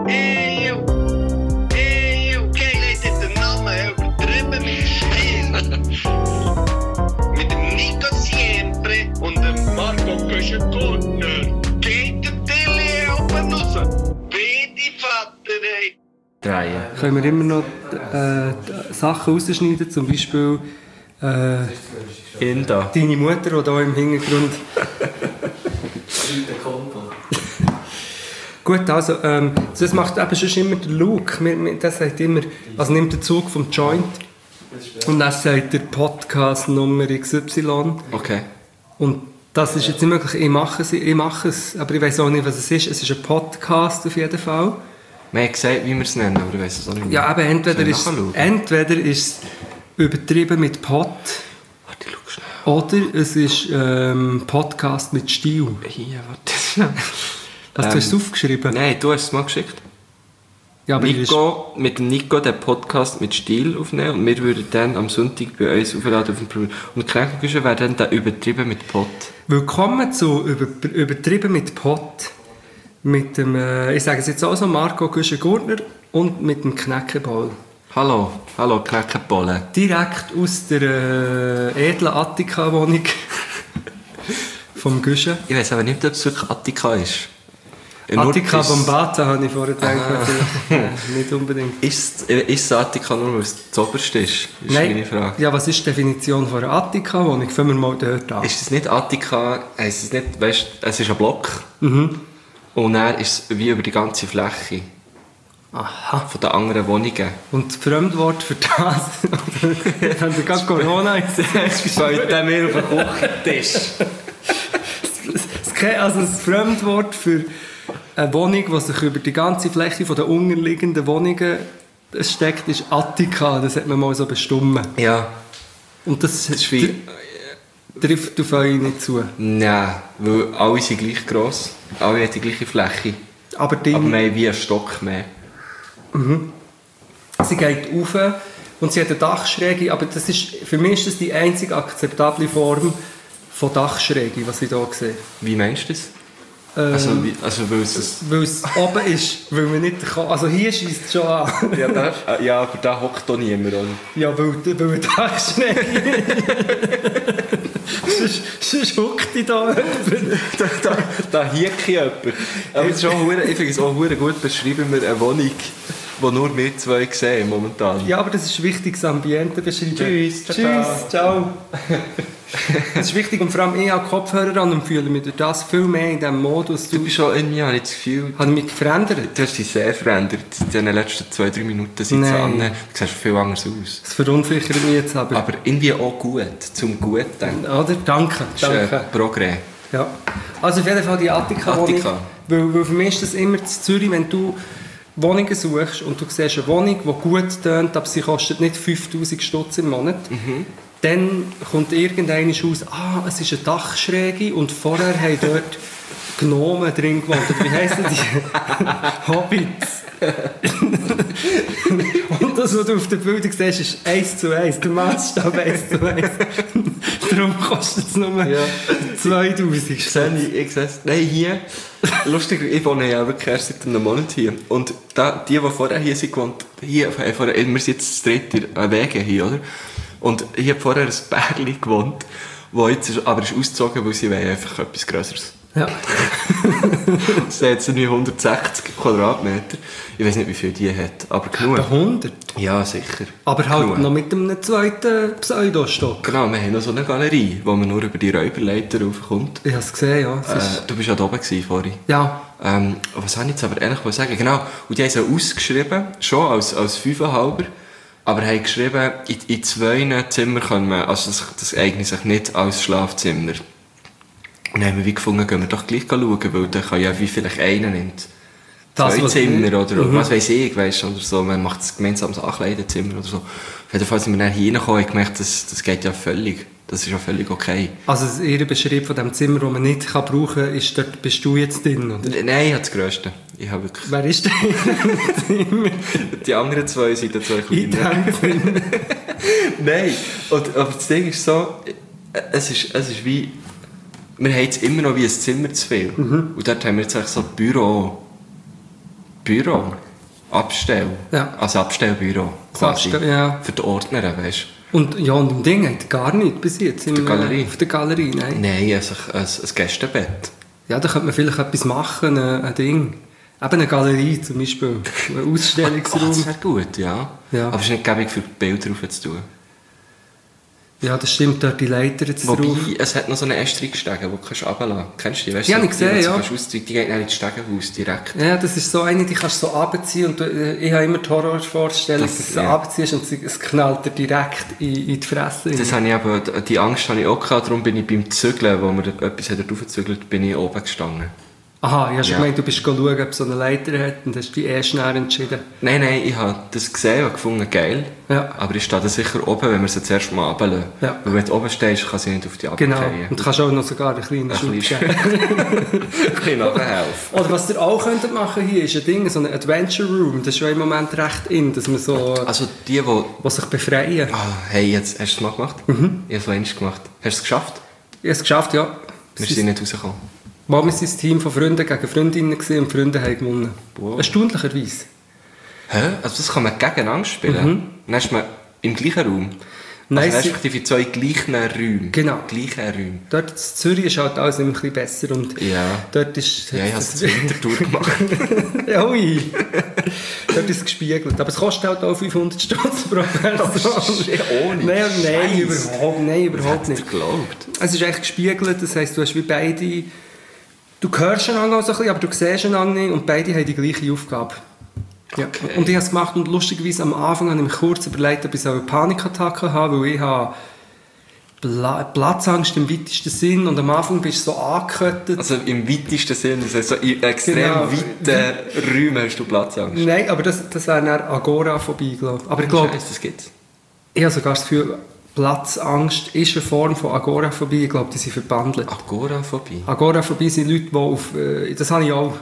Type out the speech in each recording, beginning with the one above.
Okay, Leute, den Namen übertrieben mit Stil. Mit dem Nico Siempre und dem Marco Köschen-Gurtner. Geht der Tilly oben raus? Bitte, Vater, ey. Drehen. Können wir immer noch Sachen rausschneiden, zum Beispiel Inda. deine Mutter, die hier im Hintergrund... Gut, also, das macht eben schon immer der Luke. Der sagt immer, also nimmt den Zug vom Joint und dann sagt der Podcast Nummer XY. Okay. Und das ist jetzt nicht möglich. Ich mache es, aber ich weiß auch nicht, was es ist. Es ist ein Podcast auf jeden Fall. Wir haben gesagt, wie wir es nennen, aber ich weiss es auch nicht mehr. Ja, aber entweder ist es übertrieben mit Pod. Warte, schau schnell. Oder es ist Podcast mit Stil. Hier, warte. Hast du es aufgeschrieben? Nein, du hast es mal geschickt. Ja, aber Mit dem Nico den Podcast mit Stil aufnehmen und wir würden dann am Sonntag bei uns aufladen auf dem Programm. Und Knäckelküche wäre dann übertrieben mit Pod. Willkommen zu übertrieben mit Pod. Mit dem, ich sage es jetzt auch so, Marco Köschen-Gurtner und mit dem Knäckeball. Hallo Knäckebollen. Direkt aus der edlen Attika-Wohnung vom Güschen. Ich weiss aber nicht, ob es wirklich Attika ist. Attika Bombata habe ich vorher gedacht. Nicht unbedingt. Ist es Attika nur, weil es das Oberste ist? Ist meine Frage. Ja, was ist die Definition von einer Attika-Wohnung? Fangen wir mal dort an. Ist es nicht Attika, es ist nicht, weißt, es ist ein Block und dann ist es wie über die ganze Fläche. Aha. Von den anderen Wohnungen. Und das Fremdwort für das, wenn du gerade Corona ist, bei mir auf den Küchentisch. Also das Fremdwort für eine Wohnung, die sich über die ganze Fläche der unterliegenden Wohnungen steckt, ist Attika. Das hat man mal so bestimmt. Ja. Und das trifft auf euch nicht zu. Nein, weil alle sind gleich gross. Alle haben die gleiche Fläche. Aber wir haben wie einen Stock mehr. Sie geht rauf und sie hat eine Dachschräge, aber das ist, für mich ist das die einzige akzeptable Form von Dachschräge, was ich hier sehe. Wie meinst du das? Weil es oben ist, weil man nicht... Also hier schießt es schon an. Ja, aber da hockt doch niemand an. Ja, weil eine Dachschräge... Sonst hockt ich da jemand. Da hiekt jemand. Aber es ist auch, ich finde es auch gut, beschreiben wir eine Wohnung, die nur wir zwei sehen momentan. Ja, aber das ist wichtig, das Ambiente beschreiben. Tschüss, ciao. Das ist wichtig und vor allem ich habe Kopfhörer an und fühle mich durch das viel mehr in diesem Modus. Du bist schon irgendwie, habe ich das Gefühl... Habe ich mich verändert? Du hast dich sehr verändert in den letzten 2-3 Minuten. Du siehst viel anders aus. Das verunsichert mich jetzt aber. Aber irgendwie auch gut, zum Guten. Oder? Danke. Progrès. Ja. Also auf jeden Fall die Attika-Wohnung. Weil für mich ist das immer in Zürich, wenn du Wohnungen suchst und du siehst eine Wohnung, die gut tönt, aber sie kostet nicht 5000 Stutz im Monat, dann kommt irgendeiner raus, es ist eine Dachschräge und vorher haben dort Gnomen drin gewohnt. Wie heissen die? Hobbits. Und das, was du auf der Bildung siehst, ist 1:1, der Maßstab 1:1. Darum kostet es nur 2000. Ich sehe es. Nein, hier, lustig, ich wohne ja wirklich erst seit einem Monat hier. Und die vorher hier sind gewohnt, wir sind jetzt das dritte Wege hier, oder? Und ich habe vorher ein Pärchen gewohnt, das jetzt aber ist ausgezogen, weil sie einfach etwas Größeres. Ja. Das hat jetzt irgendwie 160 Quadratmeter. Ich weiß nicht, wie viel die hat, aber genug. 100? Ja, sicher. Aber halt genug. Noch mit einem zweiten Pseudostock. Genau, wir haben noch so eine Galerie, wo man nur über die Räuberleiter raufkommt. Ich habe es gesehen, ja. Du warst ja da oben vorhin. Ja. Was soll ich jetzt aber ehrlich sagen? Genau, und die haben so ausgeschrieben, schon als 5,5er, aber haben geschrieben, in 2 Zimmern können wir, also das eignet sich nicht als Schlafzimmer. Und dann haben wir wie gefunden, gehen wir doch gleich schauen, weil dann kann ja wie vielleicht einer nimmt. 2 Zimmer oder was weiss ich, weißt, oder so. Man macht ein gemeinsames Ankleidezimmer oder so. Auf jeden Fall sind wir dann hier reingekommen und gemerkt, das geht ja völlig. Das ist ja völlig okay. Also Ihr Beschreib von dem Zimmer, das man nicht brauchen kann, ist, dort bist du jetzt drin, oder? Nein, ich habe das Grösste. Ich habe wirklich... Wer ist denn im Zimmer? Die anderen 2 sind dann 2 kleiner. Nein, aber das Ding ist so, es ist wie... Wir haben jetzt immer noch wie ein Zimmer zu viel. Und dort haben wir jetzt eigentlich so ein Büro. Büro. Abstell. Ja. Also Abstellbüro. Quasi. Ja. Für die Ordner, weißt du. Und im Ding hat gar nicht bis jetzt. Auf der Galerie? Auf der Galerie, nein. Nein, also ein Gästebett. Ja, da könnte man vielleicht etwas machen, ein Ding. Eben eine Galerie zum Beispiel, ein Ausstellungsraum. Das wäre gut, ja. Aber es ist nicht gäbig für Bilder drauf zu tun. Ja, das stimmt, dort die Leiter zu Wobei, drauf. es hat noch so eine Estrigstege, die du runterlassen kannst. Kennst du die? Weißt, Ja, so, ich gesehen, ja. Die geht dann ins Stegenhaus direkt. Ja, das ist so eine, die kannst du so runterziehen und ich habe immer die Horrorvorstellung, dass du so runterziehst und es knallt dir direkt in die Fresse. Das habe ich aber, die Angst habe ich auch gehabt, darum bin ich beim Zügeln, wo wir etwas raufgezügelt, bin ich oben gestanden. Aha, ich habe schon gemeint, du bist schauen, ob es so eine Leiter hat und hast dich erst schnell entschieden. Nein, ich habe das gesehen und gefunden, geil. Ja. Aber ich stehe da sicher oben, wenn wir sie zuerst mal runterlassen. Ja. Weil wenn du oben stehst, kann sie nicht auf die Genau, runterfallen. und du kannst auch noch sogar einen kleinen Schub geben. Ein bisschen nachhelfen. Oder was ihr auch könntet machen hier, ist ein Ding, so ein Adventure Room. Das ist schon im Moment recht in, dass man so... Also die sich befreien. Hey, jetzt hast du es mal gemacht? Ich habe es einmal gemacht. Hast du es geschafft? Ich habe es geschafft, ja. Wir sind nicht rausgekommen. Mal, wir waren ein Team von Freunden gegen Freundinnen und Freunde haben gewonnen. Wow. Erstaunlicherweise. Hä? Also das kann man gegeneinander spielen? Dann ist man im gleichen Raum? Nein, also respektive in zwei gleichen Räumen? Genau. Gleichen Räumen. Dort in Zürich ist halt alles immer ein bisschen besser. Und ja. Dort ist... Ja, ich habe es Wintertour gemacht. Ja, ui. Dort ist es gespiegelt. Aber es kostet halt auch 500 Stutz pro Person. Ohne Nein, überhaupt nicht. Geglaubt. Es ist echt gespiegelt, das heisst, du hast wie beide... Du hörst einander auch so ein bisschen, aber du siehst einander nicht und beide haben die gleiche Aufgabe. Ja. Okay. Und ich habe es gemacht und lustigerweise am Anfang habe ich mir kurz überlegt, ob ich eine Panikattacke habe, weil ich habe Platzangst im weitesten Sinn und am Anfang bist du so angekettet. Also im weitesten Sinn, das heißt so in extrem weiten Räumen hast du Platzangst? Nein, aber das wäre eine Agoraphobie, glaube ich. Aber ich glaube, das gibt's. Ich habe sogar das Gefühl, Platzangst ist eine Form von Agoraphobie. Ich glaube, die sind verbandelt. Agoraphobie? Agoraphobie sind Leute, die auf... das habe ich auch.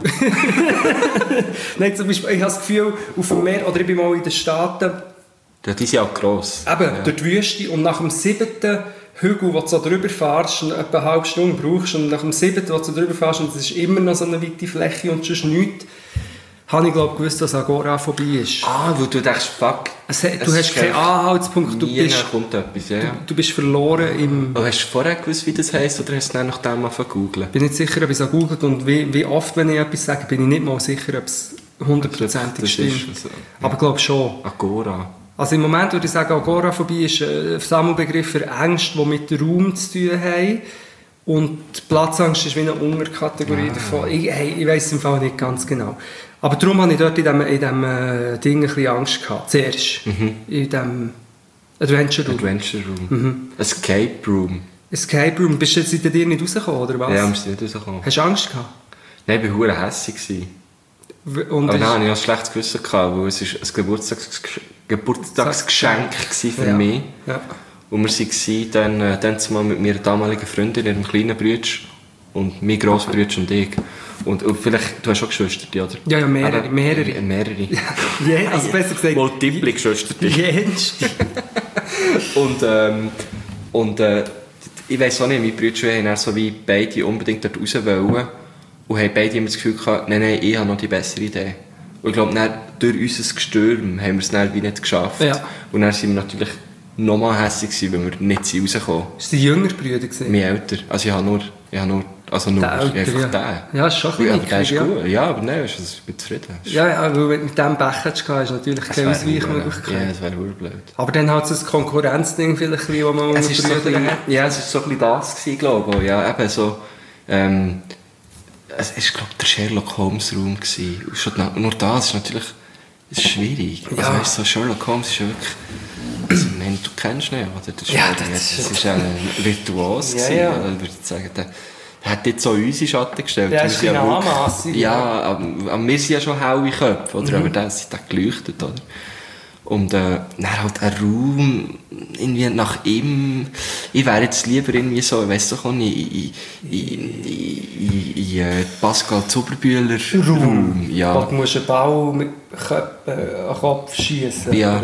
Nein, zum Beispiel, ich habe das Gefühl, auf dem Meer, oder ich bin mal in den Staaten... Ja, die sind auch gross. Eben, durch die Wüste. Und nach dem 7. Hügel, wo du so drüber fährst, und etwa eine halbe Stunde brauchst, und nach dem 7., wo du drüber fährst, und es ist immer noch so eine weite Fläche und sonst nichts, habe ich glaube gewusst, dass Agoraphobie ist. Wo du denkst, fuck. Du hast keinen Anhaltspunkt. Kommt etwas, ja. Du bist verloren im... Aber hast du vorher gewusst, wie das heisst, oder hast du es dann nach dem mal gegoogelt? Ich bin nicht sicher, ob ich es gegoogelt und wie oft, wenn ich etwas sage, bin ich nicht mal sicher, ob es 100% stimmt. So. Aber ich glaube schon. Agora. Also im Moment würde ich sagen, Agoraphobie ist ein Sammelbegriff für Ängste, die mit Raum zu tun haben. Und die Platzangst ist wie eine Unterkategorie davon. Ich weiss es im Fall nicht ganz genau. Aber darum hatte ich dort in diesem Ding ein bisschen Angst gehabt. Zuerst. In diesem Adventure Room. Escape Room. Escape Room. Bist du jetzt dir nicht rausgekommen, oder was? Ja, wir sind nicht rausgekommen. Hast du Angst gehabt? Nein, ich war verdammt hässig. Und aber nein, ich hatte ein schlechtes Gewissen gehabt, weil es ein Geburtstagsgeschenk für mich. Ja. Und wir waren dann zumal mit meiner damaligen Freundin, ihrem kleinen Bruder und mein Grossbruder und ich. Und vielleicht, du hast auch Geschwister, oder? Ja, mehrere. Mehrere. Ja, also besser gesagt... Multiple Geschwister. Und ich weiss auch nicht, meine Brüder haben so wie beide unbedingt dort raus wollen und haben beide immer das Gefühl gehabt, nein, ich habe noch die bessere Idee. Und ich glaube, durch unser Gestürm haben wir es dann wie nicht geschafft. Ja. Und dann sind wir natürlich noch mal hässlich gewesen, weil wir nicht rausgekommen sind. Ist die jüngere Brüder gewesen? Mein älter. Also ich habe nur einfach den. Ja, ist schon ein bisschen der ist gut. Ja, aber nein, ich bin zufrieden. Ja, weil wenn du mit dem Pech hättest, ist natürlich keine Ausweichmöglichkeit. Ja, das wäre blöd. Aber dann hat es ein Konkurrenzding vielleicht, wo man es ist so ein bisschen, ja, es war so ein bisschen das gewesen, glaube ich. Ja, eben so, es war, glaube ich, der Sherlock Holmes Raum gewesen. Nur das ist natürlich schwierig. Ja. Also weißt du, so Sherlock Holmes ist ja wirklich... Also, ich meine, du kennst ihn, oder? Das ist ein Virtuos gewesen, ja. Ich würde sagen, der hat jetzt so uns in Schatten gestellt. Der ist eine Anmassung. Ja, aber wir sind ja schon helle Köpfe, oder? Aber der ist geleuchtet, oder? Und dann halt ein Raum, irgendwie nach ihm, ich wäre jetzt lieber irgendwie so, ich weiss doch auch nicht, in Pascal Zuberbühler Raum. Ja. Wo du musst einen Ball mit den Kopf schiessen. Ja.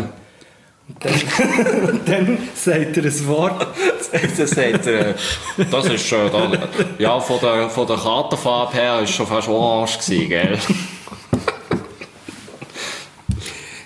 Und dann sagt er ein Wort. Dann sagt er, das ist ja, von der Kartenfarbe her ist schon fast orange gewesen, gell?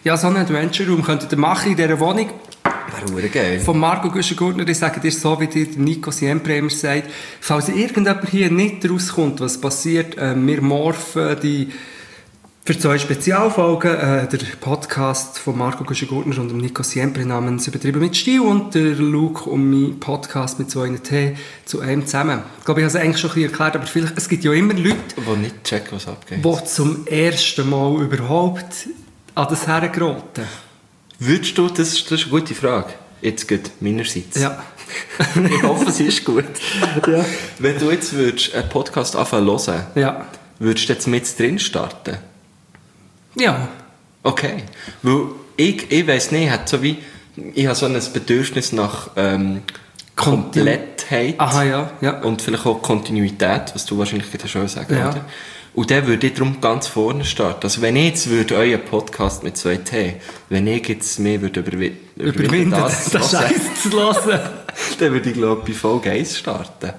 Ja, so einen Adventure-Raum könntet ihr machen in dieser Wohnung. Wäre geil. Von Marco Güschen-Gurtner, ich sage dir so, wie dir Nico Siempre immer sagt, falls irgendjemand hier nicht rauskommt, was passiert, wir morphen die für 2 Spezialfolgen der Podcast von Marco Güschen-Gurtner und dem Nico Siempre namens «Übertrieben mit Stil» und der Luke und mein Podcast mit 2 T zu einem zusammen. Ich glaube, ich habe es eigentlich schon ein bisschen erklärt, aber vielleicht, es gibt ja immer Leute, die nicht checken, was abgeht. Die zum ersten Mal überhaupt an das hergeraten. Würdest du, das ist eine gute Frage, jetzt geht meinerseits. Ja. Ich hoffe, sie ist gut. Ja. Wenn du jetzt einen Podcast anfangen zu hören, Ja. würdest du jetzt mit drin starten? Ja. Okay. Weil ich weiss nicht, ich habe so ein Bedürfnis nach Komplettheit. Aha, ja. Und vielleicht auch Kontinuität, was du wahrscheinlich schon sagen Ja. oder? Und dann würde ich darum ganz vorne starten. Also wenn ich jetzt euren Podcast mit 2 T, wenn ich jetzt mehr überwinden das Scheiß zu hören. dann würde ich, glaube ich, bei Folge 1 starten.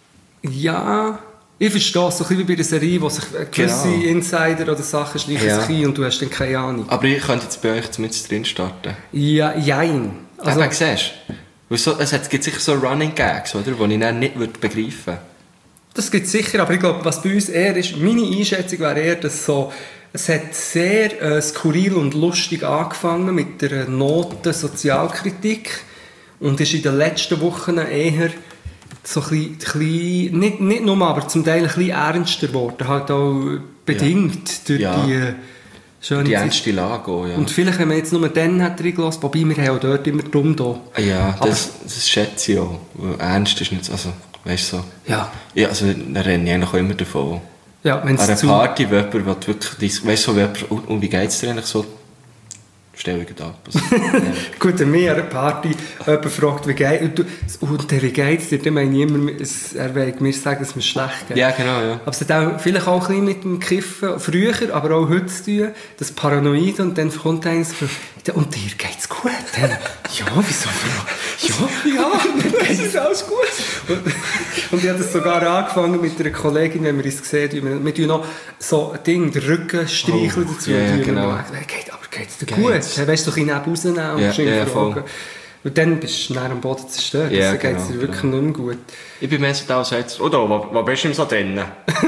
Ja, ich verstehe es so ein bisschen wie bei einer Serie, wo sich gewisse Insider oder Sachen schleichen sich ein und du hast dann keine Ahnung. Aber ich könnte jetzt bei euch mit drin starten. Ja, jein. Also, siehst du? Es gibt sicher so Running Gags, oder, die ich dann nicht begreifen würde. Das gibt es sicher, aber ich glaube, was bei uns eher ist, meine Einschätzung wäre eher, dass es hat sehr skurril und lustig angefangen mit der Note Sozialkritik und ist in den letzten Wochen eher so ein bisschen nicht nur, aber zum Teil ein bisschen ernster geworden, halt auch bedingt durch die schöne die ernste Lage auch, ja. Und vielleicht, wenn man jetzt nur dann hat reingelassen, wobei wir haben auch dort immer drum da. Ja, das schätze ich auch. Ernst ist nicht, also, weißt du so. Ja. Ja, also, dann renne ich eigentlich auch immer davon. Ja, wenn an einer Party, wo jemand wirklich, weißt du, so, und wie geht es dir eigentlich so? Stell ich ab. Also, Gut, wenn mich an einer Party jemand fragt, wie geht es dir, dann meine ich immer, er will mir sagen, dass es mir schlecht geht. Ja, genau, ja. Aber es hat auch, vielleicht auch ein bisschen mit dem Kiffen, früher, aber auch heute zu tun, das Paranoid, und dann kommt einer so, und dir geht's gut? Dann, ja, wieso? Ja, mir geht alles gut. Und ich habe das sogar angefangen mit einer Kollegin, wenn wir uns gesehen haben, wir tun noch so ein Ding, den Rücken streicheln dazu. Ja, genau. Geht's dir gut? Weißt du, ein bisschen rausnehmen und schön fragen. Und dann bist du näher am Boden zerstört. Ja, dann geht es dir wirklich nicht mehr gut. Ich bin mehr so da, sagst oder wo bist du so drin?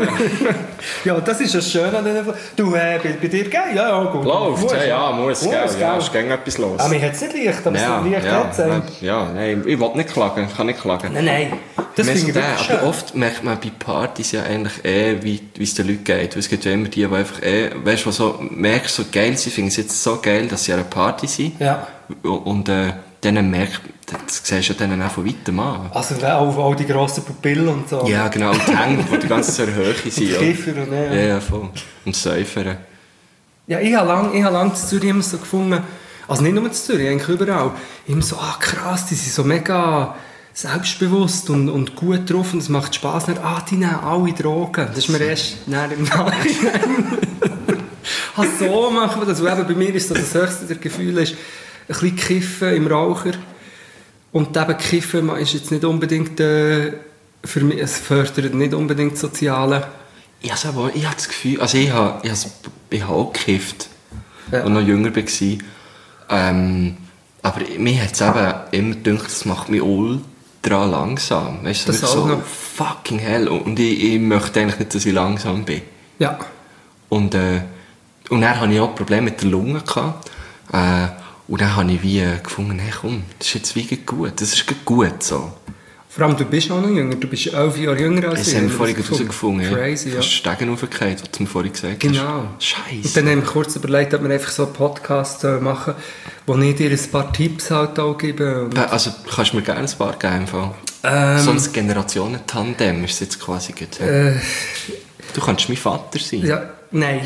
Ja, das ist das Schöne an diesen Fall. Du, bei dir geil? Ja, gut. Läuft, muss, gell? Ja, ist gegen etwas los. Aber mir hat es nicht leicht, aber es leicht hat es. Ja, nein, ich will nicht klagen, ich kann nicht klagen. Nein, das finde ich wirklich schön. Aber oft merkt man bei Partys ja eigentlich wie es den Leuten geht. Es gibt ja immer die einfach weißt du, so merkst, so geil, sie finden es jetzt so geil, dass sie an einer Party sind. Ja. Und dann merkt, das siehst du dann auch von weitem an. Also auch die grossen Pupillen und so. Ja, genau, und die Hände, die ganze Zeit Höhe sind. Und Kiffer und ja, voll. Und Säufern. Ja, ich habe lang in Zürich immer so gefunden, also nicht nur in Zürich, eigentlich überall, immer so, krass, die sind so mega selbstbewusst und gut drauf und es macht Spass. Nicht, die nehmen alle Drogen. Das ist mir erst im Nachhinein. So machen wir das. Und eben bei mir ist so das höchste der Gefühle ist, ein bisschen Kiffen im Raucher. Und eben Kiffen ist jetzt nicht unbedingt, für mich, es fördert nicht unbedingt das Soziale. Ich habe das Gefühl, also ich habe auch gekifft, als ich noch jünger war. Aber mir hat es eben immer gedacht, das macht mich ultra langsam. Weißt du, das so noch fucking hell. Und ich möchte eigentlich nicht, dass ich langsam bin. Ja. Und dann hatte ich auch Probleme mit der Lunge gehabt. Und dann habe ich wie gefunden, hey komm, das ist jetzt wie gut, das ist gut so. Vor allem, du bist auch noch jünger, du bist 11 Jahre jünger als ich. Das haben wir vorhin herausgefunden. Crazy, ja. Du hast Stegen aufgefallen, was du mir vorhin gesagt hast. Genau. Scheiße. Und dann haben wir kurz überlegt, ob wir einfach so einen Podcast machen, wo ich dir ein paar Tipps halt auch gebe. Also kannst du mir gerne ein paar geben? So ein Generationen-Tandem ist es jetzt quasi. Du kannst mein Vater sein. Ja, nein.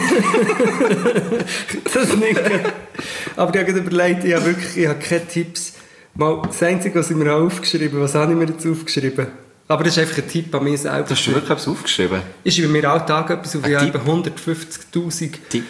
Das nicht. Aber ich habe überlegt, ich habe keine Tipps. Mal, das Einzige, was ich mir aufgeschrieben habe, was habe ich mir jetzt aufgeschrieben? Aber das ist einfach ein Tipp an mich selber. Hast du wirklich etwas aufgeschrieben? Ich schreibe mir alltag etwas auf, ich habe 150'000 Tipps.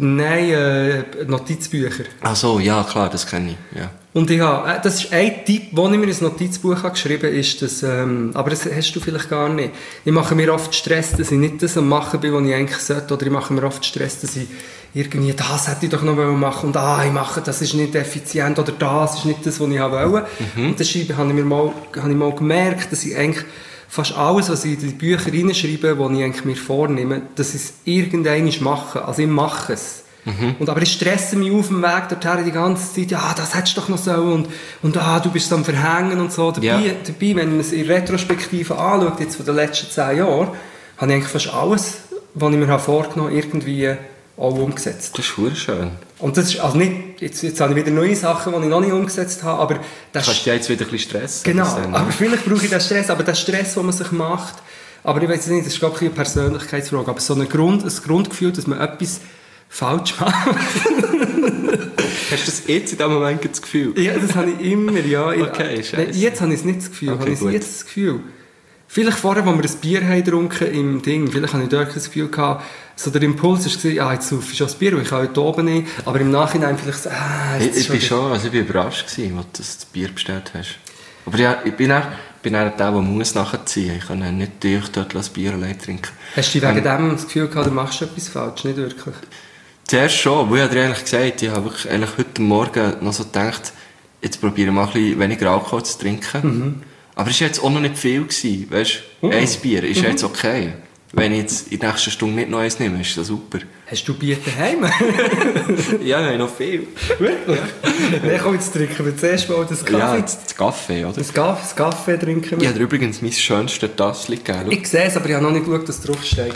Nein, Notizbücher. Ach so, ja klar, das kenne ich. Ja. Und das ist ein Tipp, den ich mir ins Notizbuch habe geschrieben habe, ist, dass, aber das hast du vielleicht gar nicht. Ich mache mir oft Stress, dass ich nicht das am machen bin, was ich eigentlich sollte. Oder ich mache mir oft Stress, dass ich irgendwie, das hätte ich doch noch machen und ich mache, das ist nicht effizient oder das ist nicht das, was ich wollte. Und das habe ich mal gemerkt, dass ich eigentlich fast alles, was ich in die Bücher reinschreibe, die ich eigentlich mir vornehme, dass ich es irgendwann mache. Also ich mache es. Aber ich stresse mich auf dem Weg dorthin die ganze Zeit, ja, das hättest du doch noch sollen und du bist so am Verhängen und so. Dabei, wenn man es in Retrospektive anschaut, jetzt von den letzten 10 Jahren, habe ich eigentlich fast alles, was ich mir vorgenommen habe, irgendwie auch umgesetzt. Das ist verdammt schön. Und das ist also nicht, jetzt habe ich wieder neue Sachen, die ich noch nicht umgesetzt habe, aber das... Kannst du jetzt wieder ein bisschen Stress? Genau, aber vielleicht brauche ich den Stress, aber der Stress, den man sich macht, aber ich weiß nicht, das ist glaube ich eine Persönlichkeitsfrage, aber so ein Grundgefühl, dass man etwas falsch macht. Hast du das jetzt in diesem Moment das Gefühl? Ja, das habe ich immer, ja. Okay, scheiße. Jetzt habe ich es nicht das Gefühl, okay, habe ich jetzt das Gefühl. Vielleicht vorher, als wir ein Bier haben getrunken im Ding, vielleicht habe ich dort das Gefühl gehabt, so der Impuls war, jetzt saufe ich schon das Bier, weil ich kann heute oben nicht, aber im Nachhinein vielleicht so, ich war überrascht gewesen, als du das Bier bestellt hast. Aber ja, ich bin dann der muss nachziehen. Ich kann dann nicht durch dort das Bier allein trinken. Hast du wegen dem das Gefühl gehabt, du machst etwas falsch, nicht wirklich? Zuerst schon, weil ich dir eigentlich gesagt, ich habe wirklich eigentlich heute Morgen noch so gedacht, jetzt probiere ich mal ein bisschen weniger Alkohol zu trinken. Aber es war jetzt auch noch nicht viel gewesen, weißt du? Ein Bier ist jetzt okay. Wenn ich jetzt in der nächsten Stunde nicht noch eins nehme, ist das super. Hast du Bier daheim? Ja, nein, noch viel. Wirklich? Nein, komm, jetzt trinken wir zuerst mal das Kaffee. Ja, das Kaffee, oder? Das Kaffee trinken wir. Ich habe dir übrigens mein schönstes Tassel gegeben. Ich sehe es, aber ich habe noch nicht geschaut, was drauf steht.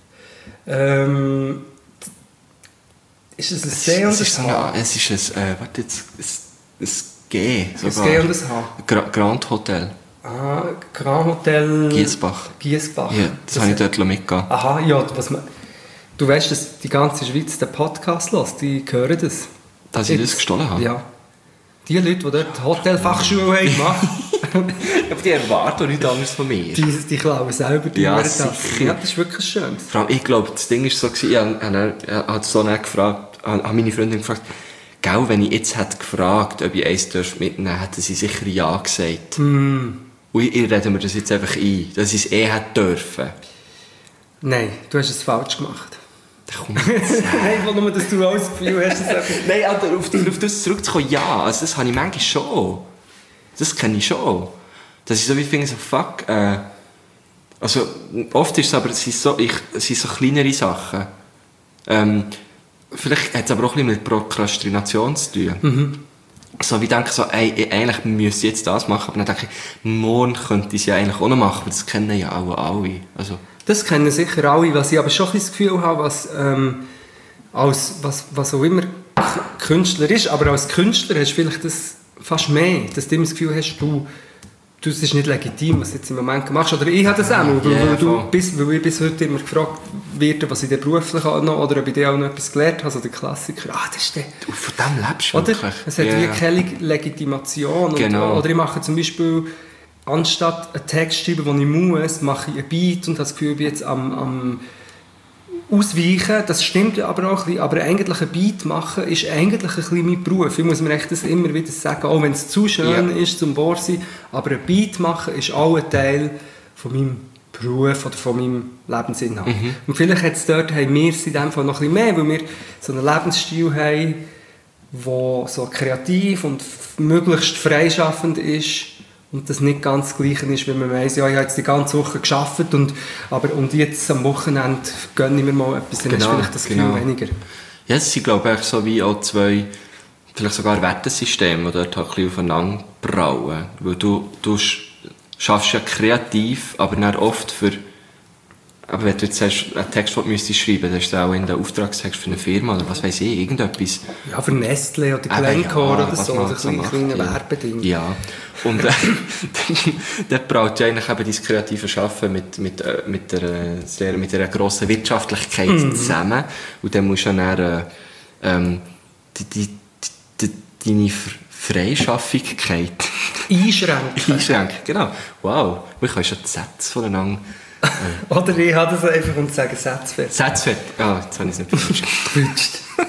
Ist es ein C und ein H? Es ist ein, warte jetzt, ein G sogar. Ein G und ein H? Grand Hotel. Grand Hotel... Giesbach. Ja, das habe ich dort mitgegeben. Aha, ja, du weißt, dass die ganze Schweiz den Podcast hört, die hören das. Dass ich das gestohlen habe? Ja. Die Leute, die dort Hotelfachschule haben gemacht. Aber die erwarten auch nichts anderes von mir. Die klauen selber die sicher. Ja, das ist wirklich schön. Vor allem, ich glaube, das Ding war so, ich habe so gefragt, habe meine Freundin gefragt, gell, wenn ich jetzt hätte gefragt, ob ich eins mitnehmen dürfte, hätten sie sicher ja gesagt. Und ich rede mir das jetzt einfach ein, dass ich es hätte dürfen. Nein, du hast es falsch gemacht. Nein, nur, dass du auch das Gefühl hast, dass nein, aber auf das zurückzukommen, ja, also das habe ich manchmal schon. Das kenne ich schon. Dass ich so wie finde, so fuck, also oft ist es aber, es sind so kleinere Sachen. Vielleicht hat es aber auch ein bisschen mit Prokrastination zu tun. So wie ich denke, so, eigentlich müsste ich jetzt das machen, aber dann denke ich, morgen könnte ich es ja eigentlich auch noch machen, aber das kennen ja auch alle. Also. Das kennen sicher alle, was ich aber schon ein bisschen das Gefühl habe, was auch immer Künstler ist, aber als Künstler hast du vielleicht das fast mehr, dass du immer das Gefühl hast, das ist nicht legitim, was du jetzt im Moment machst. Oder ich habe das auch noch, weil ich bis heute immer gefragt werde, was ich denn beruflich auch noch, oder ob ich auch noch etwas gelernt habe, so der Klassiker, das ist der... Du, von dem lebst du wirklich. Es hat wie keine Legitimation. Genau. Oder ich mache zum Beispiel, anstatt einen Text schreiben, den ich muss, mache ich ein Beat und habe das Gefühl, ich bin jetzt am Ausweichen, das stimmt aber auch ein bisschen, aber eigentlich ein Beat machen ist eigentlich ein bisschen mein Beruf. Ich muss mir echt das immer wieder sagen, auch wenn es zu schön ist zum Bohr sein, aber ein Beat machen ist auch ein Teil von meinem Beruf oder von meinem Lebensinhalt. Und vielleicht haben wir es in dem Fall noch ein bisschen mehr, weil wir so einen Lebensstil haben, der so kreativ und möglichst freischaffend ist. Und das nicht ganz das Gleiche ist, wenn man weiss, ja, ich habe jetzt die ganze Woche gearbeitet und jetzt am Wochenende gönne ich mir mal etwas, dann ist vielleicht das Gefühl weniger. Ja, es sind, glaube ich, so wie auch zwei, vielleicht sogar Wertesysteme, die dort halt ein bisschen aufeinander brauen. Weil du schaffst ja kreativ, aber dann oft für... Aber wenn du jetzt einen Text schreiben müsstest, dann ist das auch in der Auftragstext für eine Firma oder was weiß ich, irgendetwas. Ja, für Nestle oder Glencore oder so, oder so ein kleines Werbeding. Ja, und dann braucht ja eigentlich eben dein kreative Schaffen mit einer grossen Wirtschaftlichkeit zusammen. Und dann musst du dann deine Freischaffigkeit einschränken. Genau. Wow, wir können schon die Sätze voneinander... Oder ich habe das einfach und sage Sätzfett. Sätzfett. Ah, jetzt habe ich es nicht verwünscht.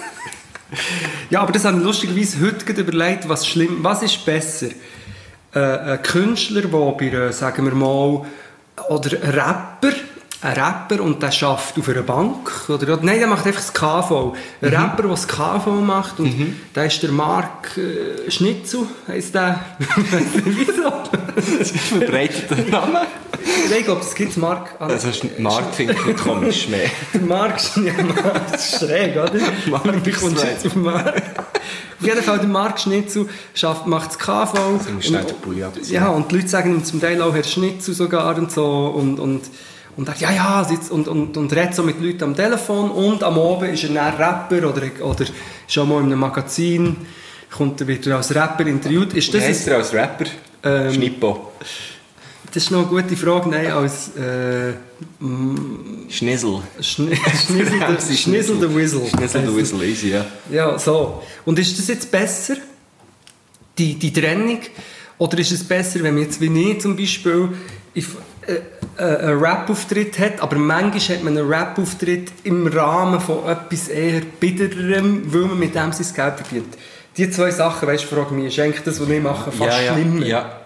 Ja, aber das habe ich lustigerweise heute gerade überlegt, was ist besser? Ein Künstler, der bei, sagen wir mal, oder ein Rapper und der arbeitet auf einer Bank, oder, nein, der macht einfach das KV. Ein Rapper, der das KV macht, und der ist der Marc Schnitzel, heisst der. Wieso? Das ist ein verbreiteter Name. Nein, ich glaube, das gibt es Marc. Also Marc finde ich nicht komisch mehr. Der Marc ist schräg, oder? Marc bekommt jetzt auf Marc. Auf jeden Fall, der Marc Schnitzel macht das KV. Ja, und die Leute sagen ihm zum Teil auch Herr Schnitzel sogar und so. Und er sitzt und redet so mit Leuten am Telefon, und am Abend ist er dann Rapper oder ist auch mal in einem Magazin, wird er als Rapper interviewt. Ist das heißt er als Rapper? Schnippo. Das ist noch eine gute Frage. Nein, als Schnizzle. Schnizzle the Whistle. Schnizzle the Whistle, easy, ja. Ja, so. Und ist das jetzt besser, die Trennung? Oder ist es besser, wenn man jetzt wie ich zum Beispiel einen Rap-Auftritt hat, aber manchmal hat man einen Rap-Auftritt im Rahmen von etwas eher Bitterem, weil man mit dem sein Geld verdient. Die zwei Sachen, weißt du, frage mich, ist eigentlich das, was ich mache, fast schlimmer? Ja.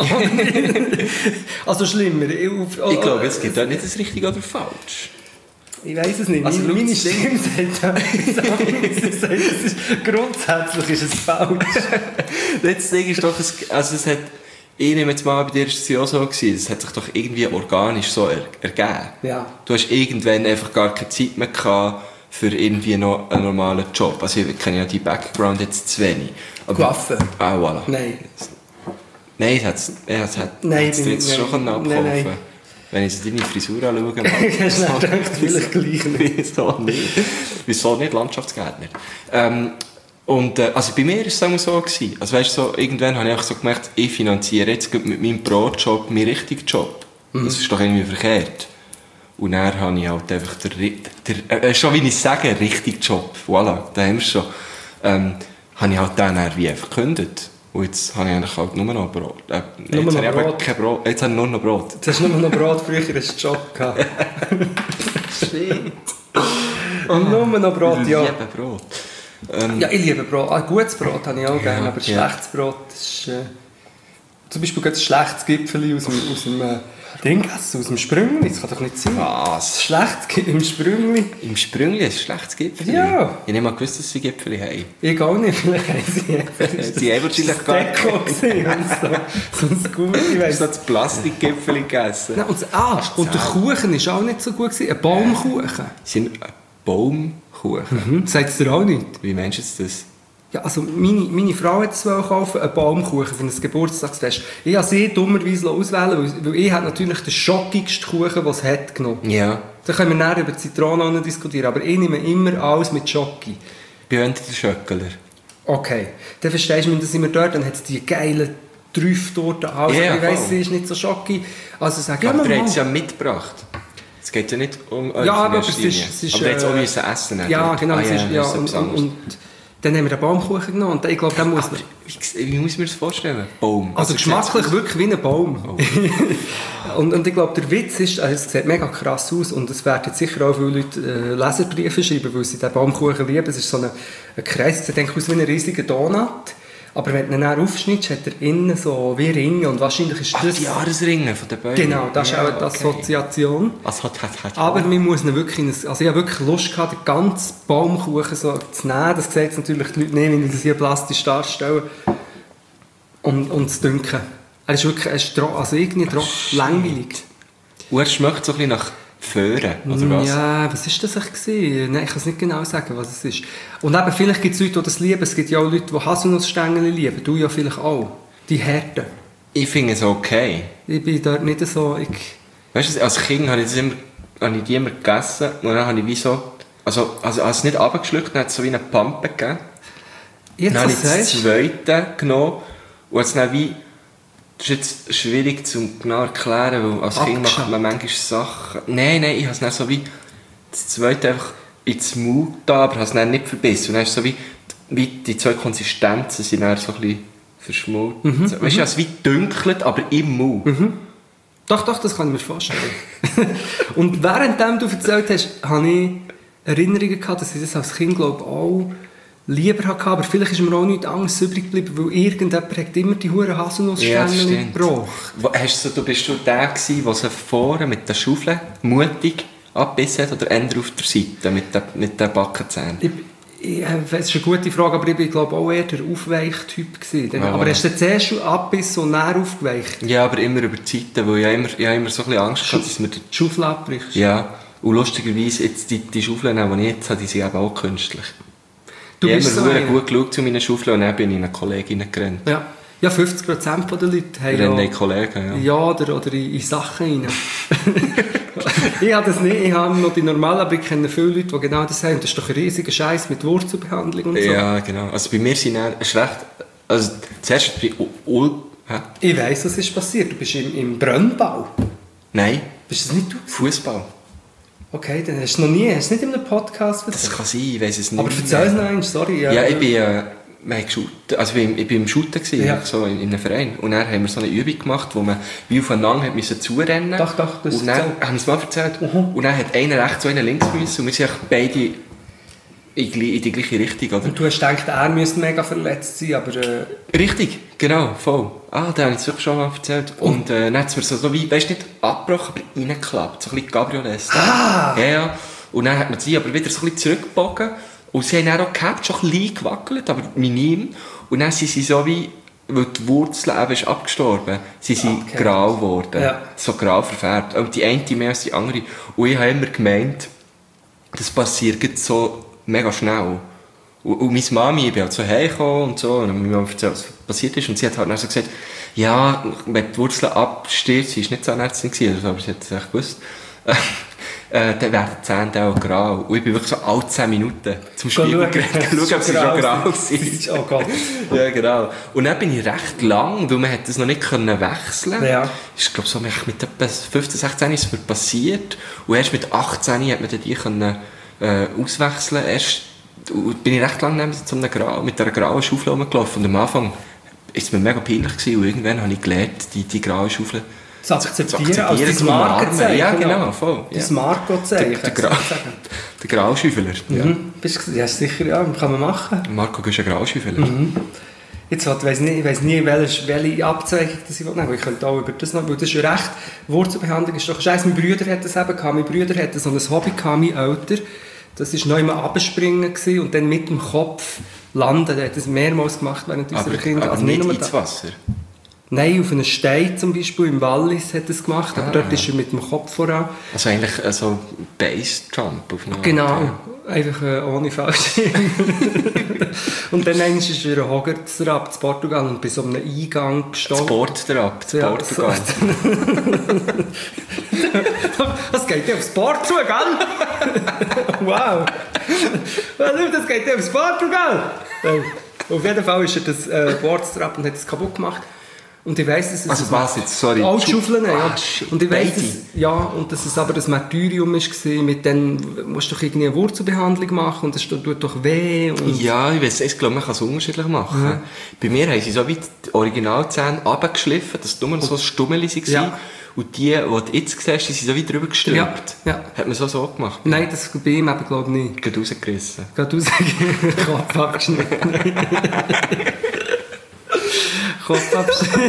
Also schlimmer. Ich glaube, es gibt dort nicht das Richtige oder falsch. Ich weiss es nicht. Also, meine Stimme sagt grundsätzlich ist es falsch. Das Ding ist doch, es hat, ich nehme jetzt mal, bei dir war es ja auch so gewesen, es hat sich doch irgendwie organisch so ergeben. Ja. Du hast irgendwann einfach gar keine Zeit mehr gehabt für irgendwie noch einen normalen Job. Also ich kenne ja die Background jetzt zu wenig. Coiffeur? Ah, voilà. Nein. Nein, es hat jetzt schon abkaufen. Wenn ich so deine Frisur anschaue, hast du gedacht, vielleicht gleich nicht. Wieso nicht? Wieso nicht Landschaftsgärtner? Also bei mir war es so gewesen. Also weißt du, so, irgendwann habe ich auch so gemerkt, ich finanziere jetzt mit meinem Brotjob meinen richtigen Job. Das ist doch irgendwie verkehrt. Und dann habe ich halt einfach schon wie ich sage, richtigen Job. Voilà, da haben wir es schon. Habe ich halt dann wie einfach gekündigt. Und jetzt habe ich eigentlich halt nur noch Brot. Jetzt habe ich nur noch Brot. Jetzt hast du nur noch Brot, früher hast du einen Job gehabt. Shit. Und nur noch Brot, ja. Ich liebe Brot. Ja, ich liebe Brot. Gutes Brot habe ich auch gerne, aber schlechtes Brot ist... zum Beispiel ein schlechtes Gipfeli aus dem Ding essen, aus dem Sprüngli. Das kann doch nicht sein. Was? Schlechtes im Sprüngli. Im Sprüngli ist ein schlechtes Gipfeli? Ja. Ich nehme mal gewusst, dass sie Gipfeli haben. Ich auch nicht. Vielleicht haben sie haben wahrscheinlich gar nicht. So ein Gummi. Hast du das Plastikgipfeli gegessen? Nein, und der Kuchen war auch nicht so gut. Ein Baumkuchen. Ein Baumkuchen? Sagt es dir auch nicht? Wie meinst du das? Ja, also meine Frau hat es kaufen, einen Baumkuchen für ein Geburtstagsfest. Ich habe sie dummerweise auswählen, weil ich natürlich den schockigsten Kuchen, den es hat, genommen. Ja. Da können wir nachher über Zitronen diskutieren, aber ich nehme immer alles mit Schoki. Bei uns der Schöckler. Okay, dann verstehst du, dann sind wir dort, dann hat es die geilen Trüfftorten, alles. Ich weiss, sie ist nicht so Schoki. Also sag ich, aber du hast es ja mitgebracht. Es geht ja nicht um euch. Ja, aber es ist... Aber jetzt auch müssen essen. Ja, genau. Und dann haben wir einen Baumkuchen genommen und ich glaube, muss man... Wie muss man das vorstellen? Baum. Also geschmacklich wirklich wie ein Baum. Oh. und ich glaube, der Witz ist, also es sieht mega krass aus und es werden sicher auch viele Leute Leserbriefe schreiben, weil sie den Baumkuchen lieben. Es ist so ein Kreis, es sieht aus wie ein riesiger Donut. Aber wenn du ihn dann aufschneidest, hat er innen so wie Ringe und wahrscheinlich ist das... die Jahresringe von den Bäumen. Genau, das ist auch die Assoziation. Aber man muss ihn wirklich... Also ich habe wirklich Lust gehabt, den ganzen Baumkuchen so zu nehmen. Das sehen jetzt natürlich die Leute nicht, wenn ich das hier plastisch darstelle. Und zu dünken. Er ist wirklich irgendwie langweilig. Und er schmeckt so ein bisschen nach Föhren, oder was? Ja, was war das eigentlich? Nein, ich kann es nicht genau sagen, was es ist. Und eben, vielleicht gibt es Leute, die das lieben. Es gibt ja auch Leute, die Haselnussstängel lieben. Du ja vielleicht auch. Die Härten. Ich finde es okay. Ich bin dort nicht so... Weißt du, als Kind habe ich die immer gegessen und dann habe ich wie so... Also es nicht runtergeschluckt, dann hat es so wie eine Pampe gegeben. Dann habe ich das zweite genommen und es dann wie... Das ist jetzt schwierig zu genau erklären, weil als Kind macht man manchmal Sachen... Nein, ich habe es dann so wie das zweite einfach ins Mund da, aber habe es dann nicht verbissen. Und dann ist so wie die zwei Konsistenzen sind dann so ein bisschen verschmolzen. Weißt du, es wie dünkelt, aber im Mund. Doch, das kann ich mir vorstellen. Und währenddem du erzählt hast, habe ich Erinnerungen gehabt, dass ich das als Kind, glaube ich, auch lieber hatte, aber vielleicht ist mir auch nichts anderes übrig geblieben, weil irgendjemand hat immer die huren Haselnussstände gebraucht. Bist du der gewesen, der sie vorne mit der Schaufel mutig abgebissen hat, oder eher auf der Seite mit den Backenzähnen? Das ist eine gute Frage, aber ich war, glaube auch eher der Aufweichtyp gewesen. Aber hast du zuerst abgebissen und dann aufgeweicht? Ja, aber immer über die Seite, weil ich immer so ein bisschen Angst hatte, dass mir die Schaufel abbrichst. Ja, und lustigerweise, jetzt die Schaufeln, die ich jetzt habe, die sind eben auch künstlich. Du ich bist habe immer so gut geschaut zu meinen Schaufeln und dann bin ich in eine Kollegin gerannt. Ja. Ja, 50% der Leute haben ja Kollegen, ja. Oder in Sachen rein. Ich habe das nicht, ich habe noch die normalen, aber ich kenne viele Leute, die genau das haben. Das ist doch ein riesiger Scheiß mit Wurzelbehandlung und so. Ja, genau. Also bei mir sind es recht... Also zuerst bei Ich weiss, was ist passiert. Du bist im Brennbau. Nein. Bist das nicht du? Fußball. Okay, dann hast du nicht in einem Podcast erzählt. Das kann sein, ich weiss es nicht. Aber erzähl es noch einmal, sorry. Ja, ich bin... ich war im Shooten, so in einem Verein. Und dann haben wir so eine Übung gemacht, wo man wie aufeinander hat zurennen musste. Doch, das und dann haben wir es mal erzählt. Und dann hat einer rechts und einer links müssen. Und wir sind beide in die gleiche Richtung. Oder? Und du hast gedacht, er müsste mega verletzt sein, aber... Richtig, genau, voll. Da habe ich es wirklich schon mal erzählt. Und dann hat es mir so wie, weißt du, nicht abgebrochen, aber reingeklappt. So ein bisschen Gabrioles. Ja. Und dann hat man sie aber wieder so ein bisschen zurückgebogen. Und sie haben dann auch gehabt, schon ein bisschen gewackelt, aber minim. Und dann sind sie so wie, weil die Wurzel eben ist abgestorben, sie sind grau geworden. Ja. So grau verfärbt. Und die eine mehr als die andere. Und ich habe immer gemeint, das passiert so mega schnell. Und meine Mami, ich bin halt so hergekommen und so, und dann habe ich mir erzählt, was passiert ist. Und sie hat halt dann so gesagt, ja, wenn die Wurzel abstirbt, sie war nicht Zahnärztin gewesen, aber sie hat es echt gewusst. Dann werden die Zähne auch grau. Und ich bin wirklich so alle 10 Minuten zum Spiegel gerannt, schauen, ob sie schon grau sind. Oh Gott. Ja, genau. Und dann bin ich recht lang, weil man das noch nicht wechseln konnte. Ja. Ich glaube, so mit etwa 15, 16 ist es mir passiert. Und erst mit 18 hat man die auswechseln. Erst bin ich recht lang mit einer grauen Schaufel rumgelaufen. Und am Anfang war es mir mega peinlich gewesen. Und irgendwann habe ich gelernt, die graue Schaufel zu akzeptieren, als dein Markenzeichen. Ja, genau, voll. Dein Marco-Zeichen. Der Grauschüffler. Ja, sicher, ja, kann man machen. Marco, du bist ein Grauschüffler. Jetzt, ich weiss nie, welche Abzeichen das ich will. Ich könnte auch über das noch, weil das ist ja recht, Wurzelbehandlung ist doch scheiße. Mein Bruder hat das eben gehabt. Mein Bruder hatte so ein Hobby gehabt, mein Älter. Das war noch immer abspringen und dann mit dem Kopf landen. Er hat das mehrmals gemacht während unserer Kinder. Aber nicht ins Wasser? Nein, auf einem Stein zum Beispiel, im Wallis hat er es gemacht, aber dort ist er mit dem Kopf voran. Also eigentlich so Base-Jump auf eine Genau, Art, einfach ohne Fallschirm. Und dann ist er ein Hoggertrap zu Portugal und bei so einem Eingang gestanden. Sporttrap zu Portugal. Das geht ja aufs Sport zu, gell? Wow. Das geht ja aufs Portugal. Auf jeden Fall ist er das Boardstrap und hat es kaputt gemacht. Und ich weiss, dass es... Also was jetzt? Sorry. Altschaufeln, ja. Und ich weiss, und dass es aber das Martyrium war, mit dem musst du doch irgendwie eine Wurzelbehandlung machen und das tut doch weh. Und ja, ich weiss, ich glaube, man kann es unterschiedlich machen. Ja. Bei mir haben sie so wie die Originalzähne runtergeschliffen, dass nur so Stummeli waren. Ja. Und die du jetzt siehst, die sind so wie drüber gestrübt. Ja. Hat man so gemacht? Nein, das bei ihm eben, glaube ich, nicht. Geht rausgerissen. Kopf abgeschnitten. Kopf abschneiden.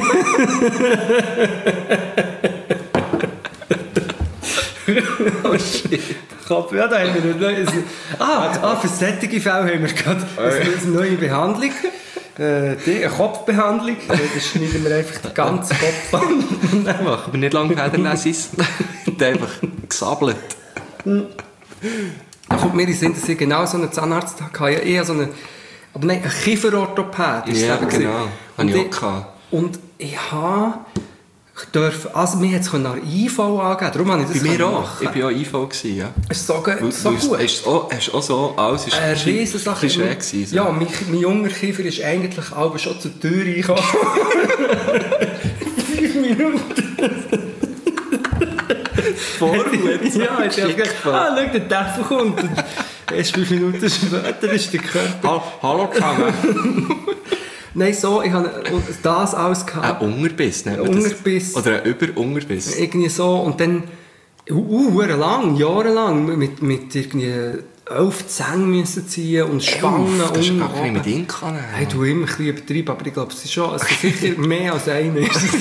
Oh shit. Kopf, ja, da haben wir noch für solche Fälle haben wir gerade eine neue Behandlung. Eine Kopfbehandlung. Da schneiden wir einfach den ganzen Kopf an. Machen wir nicht lange Federlesis. Einfach gesabbelt. Da kommt mir in den Sinn, dass ich genau so einen Zahnarzt hatte. Ja, eher so eine... Aber nein, ein Kieferorthopäd ist ja, genau. Habe ich auch gehabt. Und ich durfte... Also, mir hätte es nach IV angeben. Darum habe ich das bei mir auch. Machen. Ich war auch IV gewesen, ja. Es ist so gut. Hast du auch so... Alles war eine Riesensache. Schräg gewesen. Ja, mein junger Kiefer ist eigentlich auch schon zur Tür reingekommen. 5 Minuten. Vorwärts. Ja, ich habe gedacht, schau, der Teufel kommt. Und erst 5 Minuten später ist der Körper... Hallo zusammen. Nein, so, ich habe das alles gehabt. Ein Ungerbiss, nennt man das? Oder ein Überungerbiss. Irgendwie so, und dann, jahrelang, mit irgendwie 11 Zänge müssen ziehen und Spangen das ist und gar nicht mit Inka. Hey, du immer ein bisschen übertrieben, aber ich glaube, es ist schon sicher mehr als einer.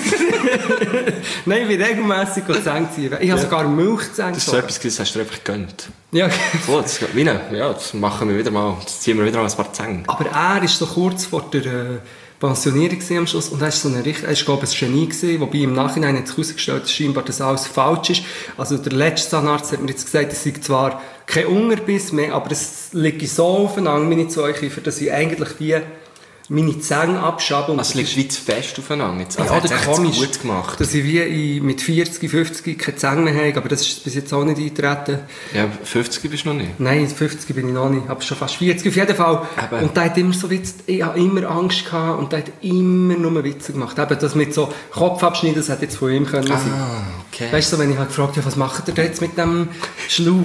Nein, ich bin regelmässig Zänge ziehen. Ich habe sogar Milchzänge. Das ist so etwas, das hast du einfach gegönnt. Ja. Oh, das machen wir wieder mal. Das ziehen wir wieder mal ein paar Zänge. Aber er war so kurz vor der Pensionierung am Schluss und er war glaube ich, ein Genie gewesen, wobei im Nachhinein hat sich herausgestellt, dass scheinbar das alles falsch ist. Also der letzte Zahnarzt hat mir jetzt gesagt, es sei zwar kein Unterbiss mehr, aber es liegt so aufeinander, meine zwei Kiefer, dass ich eigentlich wie meine Zähne abschabe. Also es liegt wie zu fest aufeinander. Also ja, hat es komisch, gut gemacht. dass ich wie mit 40, 50 keine Zähne mehr habe, aber das ist bis jetzt auch nicht eingetreten. Ja, 50 bist du noch nicht. Nein, 50 bin ich noch nicht, aber schon fast 40 auf jeden Fall. Eben. Und der hat immer so Witz, ich habe immer Angst gehabt und der hat immer nur Witze gemacht. Eben das mit so Kopfabschneiden, das hätte jetzt von ihm können sein. Okay. Weißt du, wenn ich halt gefragt habe, was macht ihr jetzt mit dem Schlauch?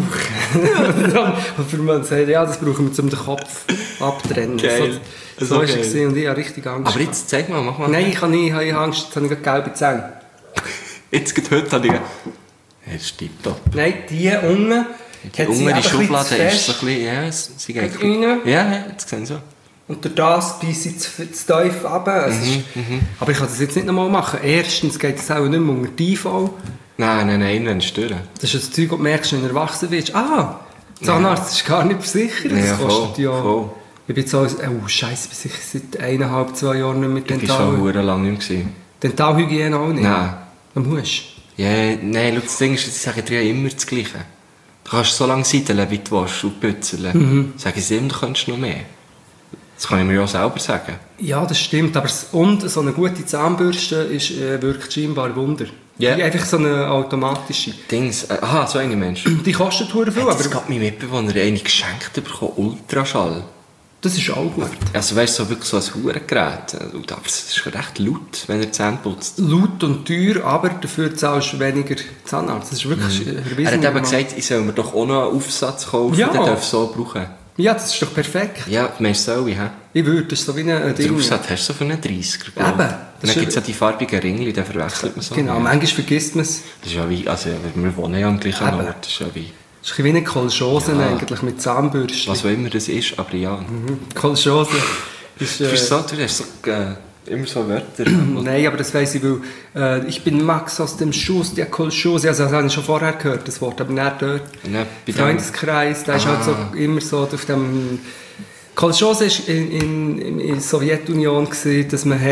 Und für man sagt, ja, das brauchen wir, um den Kopf abtrennen. Geil. So war es gesehen und ich habe richtig Angst. Aber jetzt zeig mal, mach mal. Nein, ich habe Angst, jetzt habe ich gelbe Zähne. Jetzt geht heute habe ich... Ja, das ist tipptopp. Nein, die unten... Die untere Schublade ist so ein bisschen... Ja, sie geht... Ja, jetzt sehen Sie so. Und durch das beiße ich zu tief runter. Aber ich kann das jetzt nicht nochmal machen. Erstens geht es auch nicht mehr unter die IV. Nein, wenn es stören. Das ist das Zeug, das du merkst, wenn du erwachsen wirst. Zahnarzt ist gar nicht versichert. Das kostet voll. Ich bin jetzt so... Oh, Scheiße, ich bin sicher seit 1,5, 2 Jahren nicht mit Dental. Ich war schon sehr lange nicht mehr. Dentalhygiene auch nicht? Nein. Dann musst du. Ja, nein, schau, das Ding ist, sie sagen dir ja immer das Gleiche. Du kannst so lange seideln, wie du willst, und pützeln. Sagen sie immer, du kannst noch mehr. Das kann ich mir ja auch selber sagen. Ja, das stimmt. Aber und so eine gute Zahnbürste wirkt scheinbar Wunder. Yeah. Die einfach so eine automatische. So eine Mensch. Die kostet verdammt viel. Jetzt hat mein Mitbewohner eine geschenkt bekommen, Ultraschall. Das ist auch gut. Also weißt du, so wirklich so ein Hurengerät. Aber es ist recht laut, wenn er Zähne putzt. Laut und teuer, aber dafür zahlst du weniger Zahnarzt. Das ist wirklich Er hat eben gesagt, ich soll mir doch auch noch einen Aufsatz kaufen, den darf ich so brauchen. Ja, das ist doch perfekt. Ja, meinst du, soll ich, Ich würde, das ist so wie ein Ding. Den Aufsatz hast du so für einen 30er. Eben. Dann gibt es ja die farbigen Ringli, die verwechselt man so. Genau, manchmal vergisst man es. Das ist ja wie, also wir wohnen ja am gleichen Ort. Das ist ja wie... Das ist wie eine Kolchose eigentlich, mit Zahnbürsten. Was auch immer das ist, aber ja. Kolchose ist... Du hast so immer so Wörter. Nein, aber das weiss ich, weil ich bin Max aus dem Schuss, der Kolchose. Also das habe ich schon vorher gehört, das Wort, aber nicht dort. Freundeskreis, der ist halt so immer so auf dem... Kolchose war in der Sowjetunion, dass man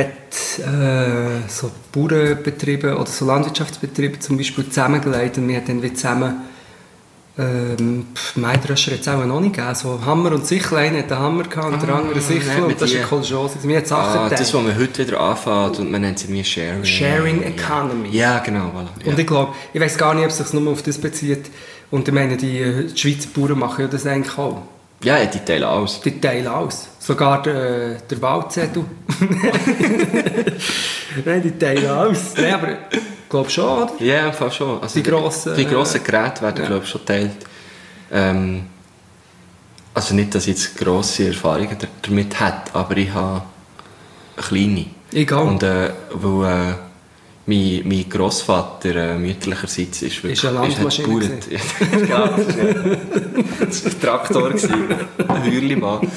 so Bauernbetriebe oder so Landwirtschaftsbetriebe zum Beispiel zusammengelegt und wir haben dann wie zusammen Maidröscher hat es auch noch nicht gegeben. So Hammer und Sichel, einer hat einen Hammer gehabt und der andere Sichel und das ist eine Kolchose. Wir haben Sachen das, was man heute wieder anfängt und man nennt es irgendwie Sharing. Sharing Economy. Ja, genau. Voilà. Ja. Und ich glaube, ich weiss gar nicht, ob es sich nur auf das bezieht. Und ich meine, die Schweizer Bauern machen ja das eigentlich auch. Ja, die teilen alles. Die teilen alles. Sogar der Wahlzettel. Nein, die teilen alles. Nein, aber ich glaube schon, oder? Ja, fast schon. Also die grossen Geräte werden, glaube ich, schon geteilt. Also nicht, dass ich jetzt grosse Erfahrungen damit habe, aber ich habe kleine. Egal. Und weil mein Grossvater mütterlicherseits ist eine Landmaschine. Ja, das war ein Traktor, ein Hürlimann.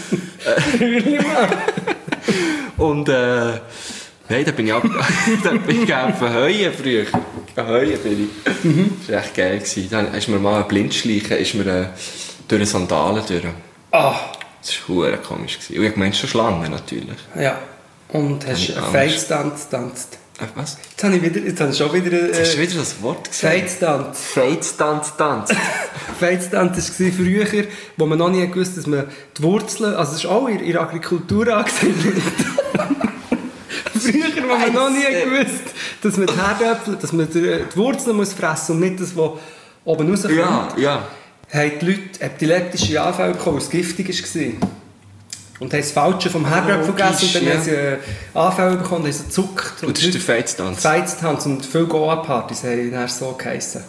Und nein, da bin ich auf Heuen früher. Heuen bin ich. Das war echt geil. Dann ist mir mal ein Blindschleichen durch Sandalen durch. Das war verdammt komisch. Und ich meinte schon Schlangen natürlich. Ja. Und hast du einen Feitstanz getanzt? Was? Jetzt habe ich schon wieder... Jetzt hast du wieder das Wort gesagt. Feitstanz. Feitstanz. Feitstanz war früher, wo man noch nie gewusst, dass man die Wurzeln... Also das ist auch in der Agrikultur angesiedelt. Früher, wo man noch nie gewusst, dass man die Herdöpfel, dass man die Wurzeln muss fressen und nicht das, was oben rauskommt. Ja. Haben die Leute epileptische Anfälle bekommen, weil es giftig war. Und haben das Falsche vom Herdöpfel gegessen und dann haben sie Anfälle bekommen und haben sie gezuckt. Und das ist der Feitstanz. Feitstanz und viele Goa-Partys haben dann so geheissen.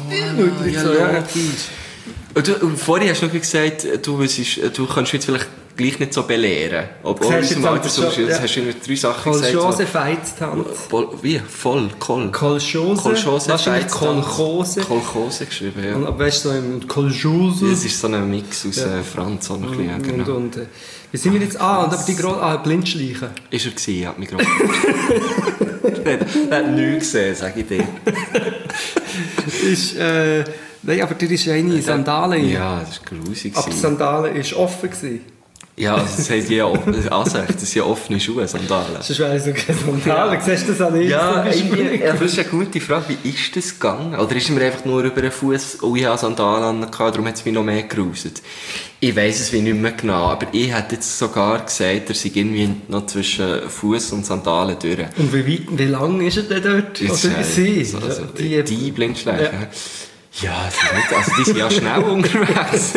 Und vorhin hast du noch gesagt, du kannst jetzt vielleicht gleich nicht so belehren. Obwohl in unserem Alter so ist, das hast du 3 Sachen gesagt. Kolchose, Feiztanz. Wie? Voll, Kol. Kolchose, wahrscheinlich Kolchose. Kolchose geschrieben, ja. Und weißt du, so im Kolchose. Das ist so ein Mix aus Franz und genau. Und wie sind wir jetzt? Aber die Blindschleichen. Ist er gewesen, ja, mich gerade. Er hat nichts gesehen, sage ich dir. Nein, aber du hast eine Sandalen. Ja, das war grusig. Aber die Sandalen war offen gewesen. Ja, also das heisst ja Ansicht, das sind ja offene Schuhe, Sandalen. Das ist also keine Sandalen, siehst du das auch nicht? Ja, aber das ist eine gute Frage, wie ist das gegangen? Oder ist mir einfach nur über den Fuß, ich habe Sandalen an, darum hat es mich noch mehr geruset? Ich weiss es nicht mehr genau, aber ich hätte jetzt sogar gesagt, er sei irgendwie noch zwischen Fuß und Sandalen durch. Und wie lang ist er denn dort? Oder sie? Also die Blindschleichen. Ja, die sind ja schnell unterwegs.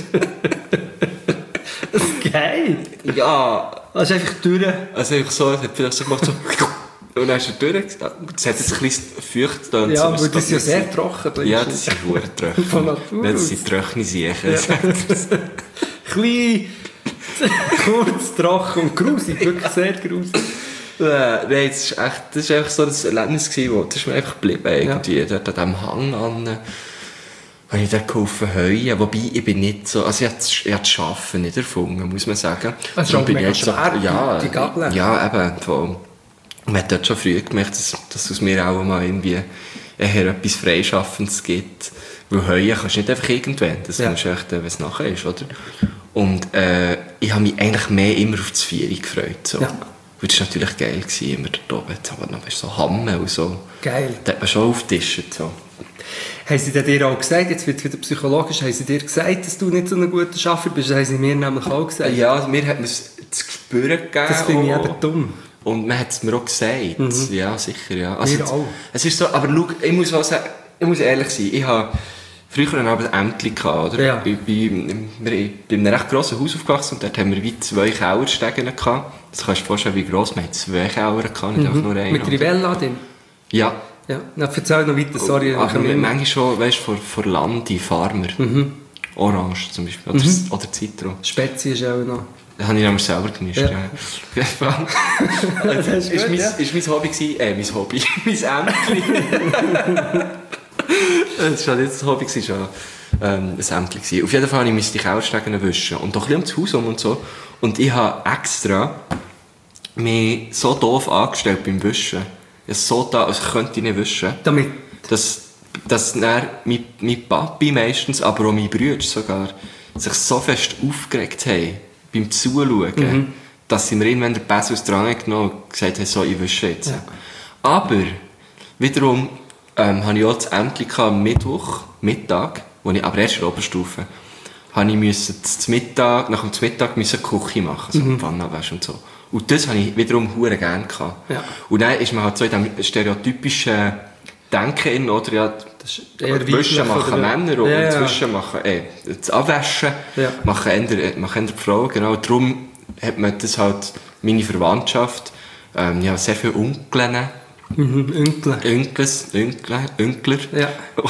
Das ist geil. Ja. Also einfach durch. Also einfach so, hat vielleicht so gemacht, so. Und dann ist er durch. Das hat jetzt ein bisschen feucht. Ja, aber das ist ja sehr trocken. Ja, das sind verdammt trocken. Von Natur aus. Das sind trockene Siechen. Klein, kurz, trocken und grusig. Wirklich sehr grusig. Nein, das war einfach so ein Erlebnis, das ist mir einfach geblieben. Irgendwie. Dort an diesem Hang an. Habe ich dort geholfen heuen, wobei ich bin nicht so, also ich habe das Schaffen nicht erfunden, muss man sagen. Das ist auch mega schwer, ja, die Gabel. Ja, eben, voll. Man hat dort schon früh gemerkt, dass es aus mir auch mal irgendwie eher etwas Freischaffendes gibt. Weil heuen kannst du nicht einfach irgendwann, das musst du echt, wenn es nachher ist, oder? Und ich habe mich eigentlich mehr immer auf das Vieri gefreut. So. Ja. Und das war natürlich geil, immer dort oben. Aber dann so Hamme und so. Geil. Da hat man schon aufgetischt. So. Haben sie dir auch gesagt, jetzt wird es wieder psychologisch, haben sie dir gesagt, dass du nicht so ein guter Schaffer bist? Das haben sie mir nämlich auch gesagt. Ja, also mir hat man es zu spüren gegeben. Das finde ich eben dumm. Und man hat es mir auch gesagt. Ja, sicher, ja. Also mir auch. Es ist so, aber schau, ich muss ehrlich sein, ich habe früher ein Ämtchen gehabt, oder? Ja. Ich bin in einem recht grossen Haus aufgewachsen und dort haben wir wie 2 Kellerstegen gehabt. Das kannst du dir vorstellen, wie gross. Wir hatten 2 Keller gehabt, nicht einfach nur einen. Mit Rivella drin? Ja. Ja, erzähl noch weiter, sorry. Aber manchmal schon, weißt du, vor Landi, Farmer. Orange zum Beispiel, oder Zitron. Spezi ist auch noch. Das habe ich nämlich selber gemischt, ja. Das ist mein Hobby gewesen, mein Hobby, mein Ämtchen. Das war nicht das Hobby, schon ein Ämtchen gewesen. Auf jeden Fall musste ich die Kellerstegen wischen und doch ein bisschen ums Haus und so. Und ich habe extra mich so doof angestellt beim Wischen. So da, also ich könnte nicht wischen. Damit? Dass dann mein Papi meistens, aber auch mein Bruder sogar, sich so fest aufgeregt haben beim Zuschauen, dass sie mir irgendwann den Pass aus der Range genommen und gesagt haben, so, ich wische jetzt. Ja. Aber wiederum hatte ich auch das Ämtchen am Mittag, wo ich aber erst in der Oberstufe, habe ich nach dem Mittag die Küche machen, so Pfanne waschen und so. Und das habe ich wiederum verdammt gerne gehabt. Ja. Und dann ist man halt so in diesem stereotypischen Denken, oder? Ja, Wischen machen Männer und Zwischen machen, das Abwaschen machen eher die Frauen, genau. Darum hat man das halt, meine Verwandtschaft, ich habe sehr viele Onkeln. Onkler. Ja.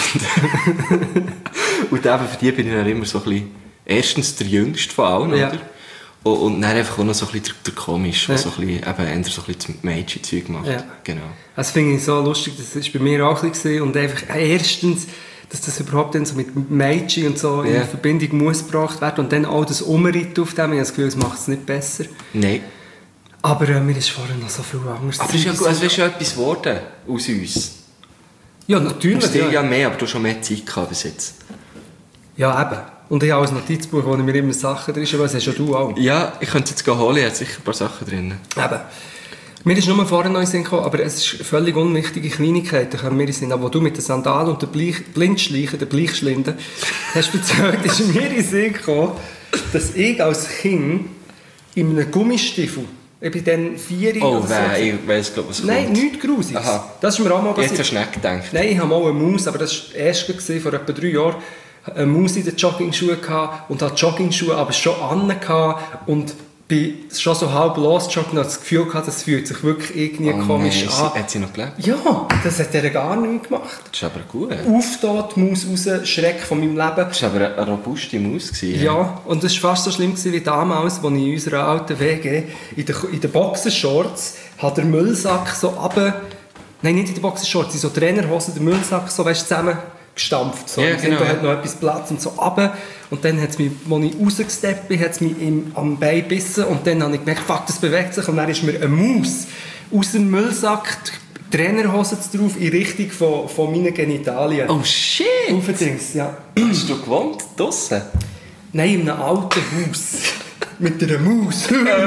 Und eben für die bin ich dann immer so ein bisschen, erstens der Jüngste von allen, oder? Und dann einfach auch noch so ein bisschen der Komisch, der so ein bisschen, eben eher so ein bisschen Mädchen-Zeug macht. Ja. Genau. Das finde ich so lustig, das war bei mir auch ein bisschen und einfach erstens, dass das überhaupt dann so mit Mädchen und so in Verbindung muss gebracht werden und dann auch das Umreiten auf dem, ich habe das Gefühl, das macht es nicht besser. Nein. Aber mir ist vorher noch so viel anderes. Aber es ist ja gut, also ist ja etwas geworden aus uns. Ja, natürlich. Aus dir ja mehr, aber du hast schon mehr Zeit gehabt bis jetzt. Ja, eben. Und ich habe ein Notizbuch, wo mir immer Sachen drin sind, aber das hast ja du auch. Ja, ich könnte es jetzt holen, ich habe sicher ein paar Sachen drin. Eben. Mir ist nur vorher noch in den Sinn gekommen, aber es ist völlig unwichtige Kleinigkeiten, können mir in den Sinn. Aber wo du mit den Sandalen und den Blindschleichen, den Bleichschlinden, hast erzählt, ist mir in den Sinn gekommen, dass ich als Kind in einem Gummistiefel, ich bin dann 4 oder so. Oh, ich weiss, glaube ich, was Nein, nichts Grusiges. Das ist mir auch mal passiert. Jetzt hast du nicht gedacht. Nein, ich habe mal eine Maus, aber das war erst vor etwa 3 Jahren, eine Maus in den Jogging-Schuhen gehabt und hatte Jogging-Schuhe aber schon an und bin schon so halb losgejoggt und hatte das Gefühl gehabt, das fühlt sich wirklich irgendwie komisch an. Hat sie noch gelebt? Ja, das hat er gar nicht gemacht. Das ist aber gut. Aufgetan, die Maus raus, Schreck von meinem Leben. Das war aber eine robuste Maus. Ja, und das war fast so schlimm wie damals, als ich in unserer alten WG in den Boxershorts hat der Müllsack so runter... Nein, nicht in den Boxershorts, in so Trainerhosen, der Müllsack so zusammengestampft. So. Ja, genau. Da hat noch etwas Platz und so runter. Und dann hat es mich, als ich rausgesteppt bin, hat es mich am Bein gebissen. Und dann habe ich gemerkt, fuck, das bewegt sich. Und dann ist mir eine Maus aus dem Müllsack, die Trainerhose drauf, in Richtung von meinen Genitalien. Oh shit! Aufdings, ja. Hast du gewohnt? Draussen? Nein, in einem alten Haus. Mit einer Maus.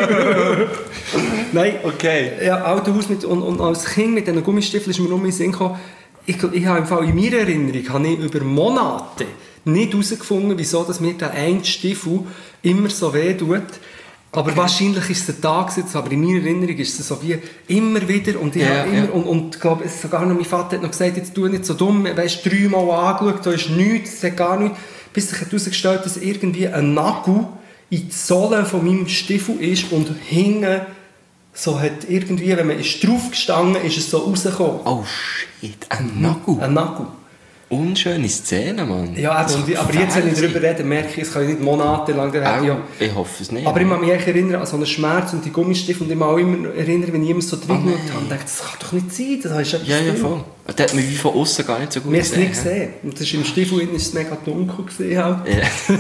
Nein. Okay. Ja, altes Haus und als Kind mit diesen Gummistiefeln ist mir nur in den Sinn gekommen, ich habe im Fall in meiner Erinnerung habe ich über Monate nicht herausgefunden, wieso dass mir der eine Stiefel immer so weh tut. Aber wahrscheinlich ist es der Tag, aber in meiner Erinnerung ist es so wie immer wieder und ich habe immer, und ich glaube, sogar noch mein Vater hat noch gesagt, jetzt tu nicht so dumm, weißt, 3-mal angeschaut, da ist nichts, es hat gar nichts, bis sich herausgestellt, dass irgendwie ein Nagel in die Sohle von meinem Stiefel ist und hinten so hat irgendwie, wenn man ist drauf gestanden ist, es so rausgekommen. Oh shit, ein Nagel? Ein Nagel. Unschöne Szene, Mann. Ja, aber jetzt, wenn ich darüber rede, merke ich, es kann nicht monatelang... Ich hoffe es nicht. Aber ich kann mich erinnern an so einen Schmerz und die Gummistiefel und ich kann mich auch immer erinnern, wenn ich immer so drin geschaut habe und dachte, das kann doch nicht sein, das ist etwas ja, voll. Der hat mich wie von außen gar nicht so gut gesehen. Wir haben es nicht gesehen. Und das ist im Stiefel innen ist es mega dunkel gewesen. Halt. Ja.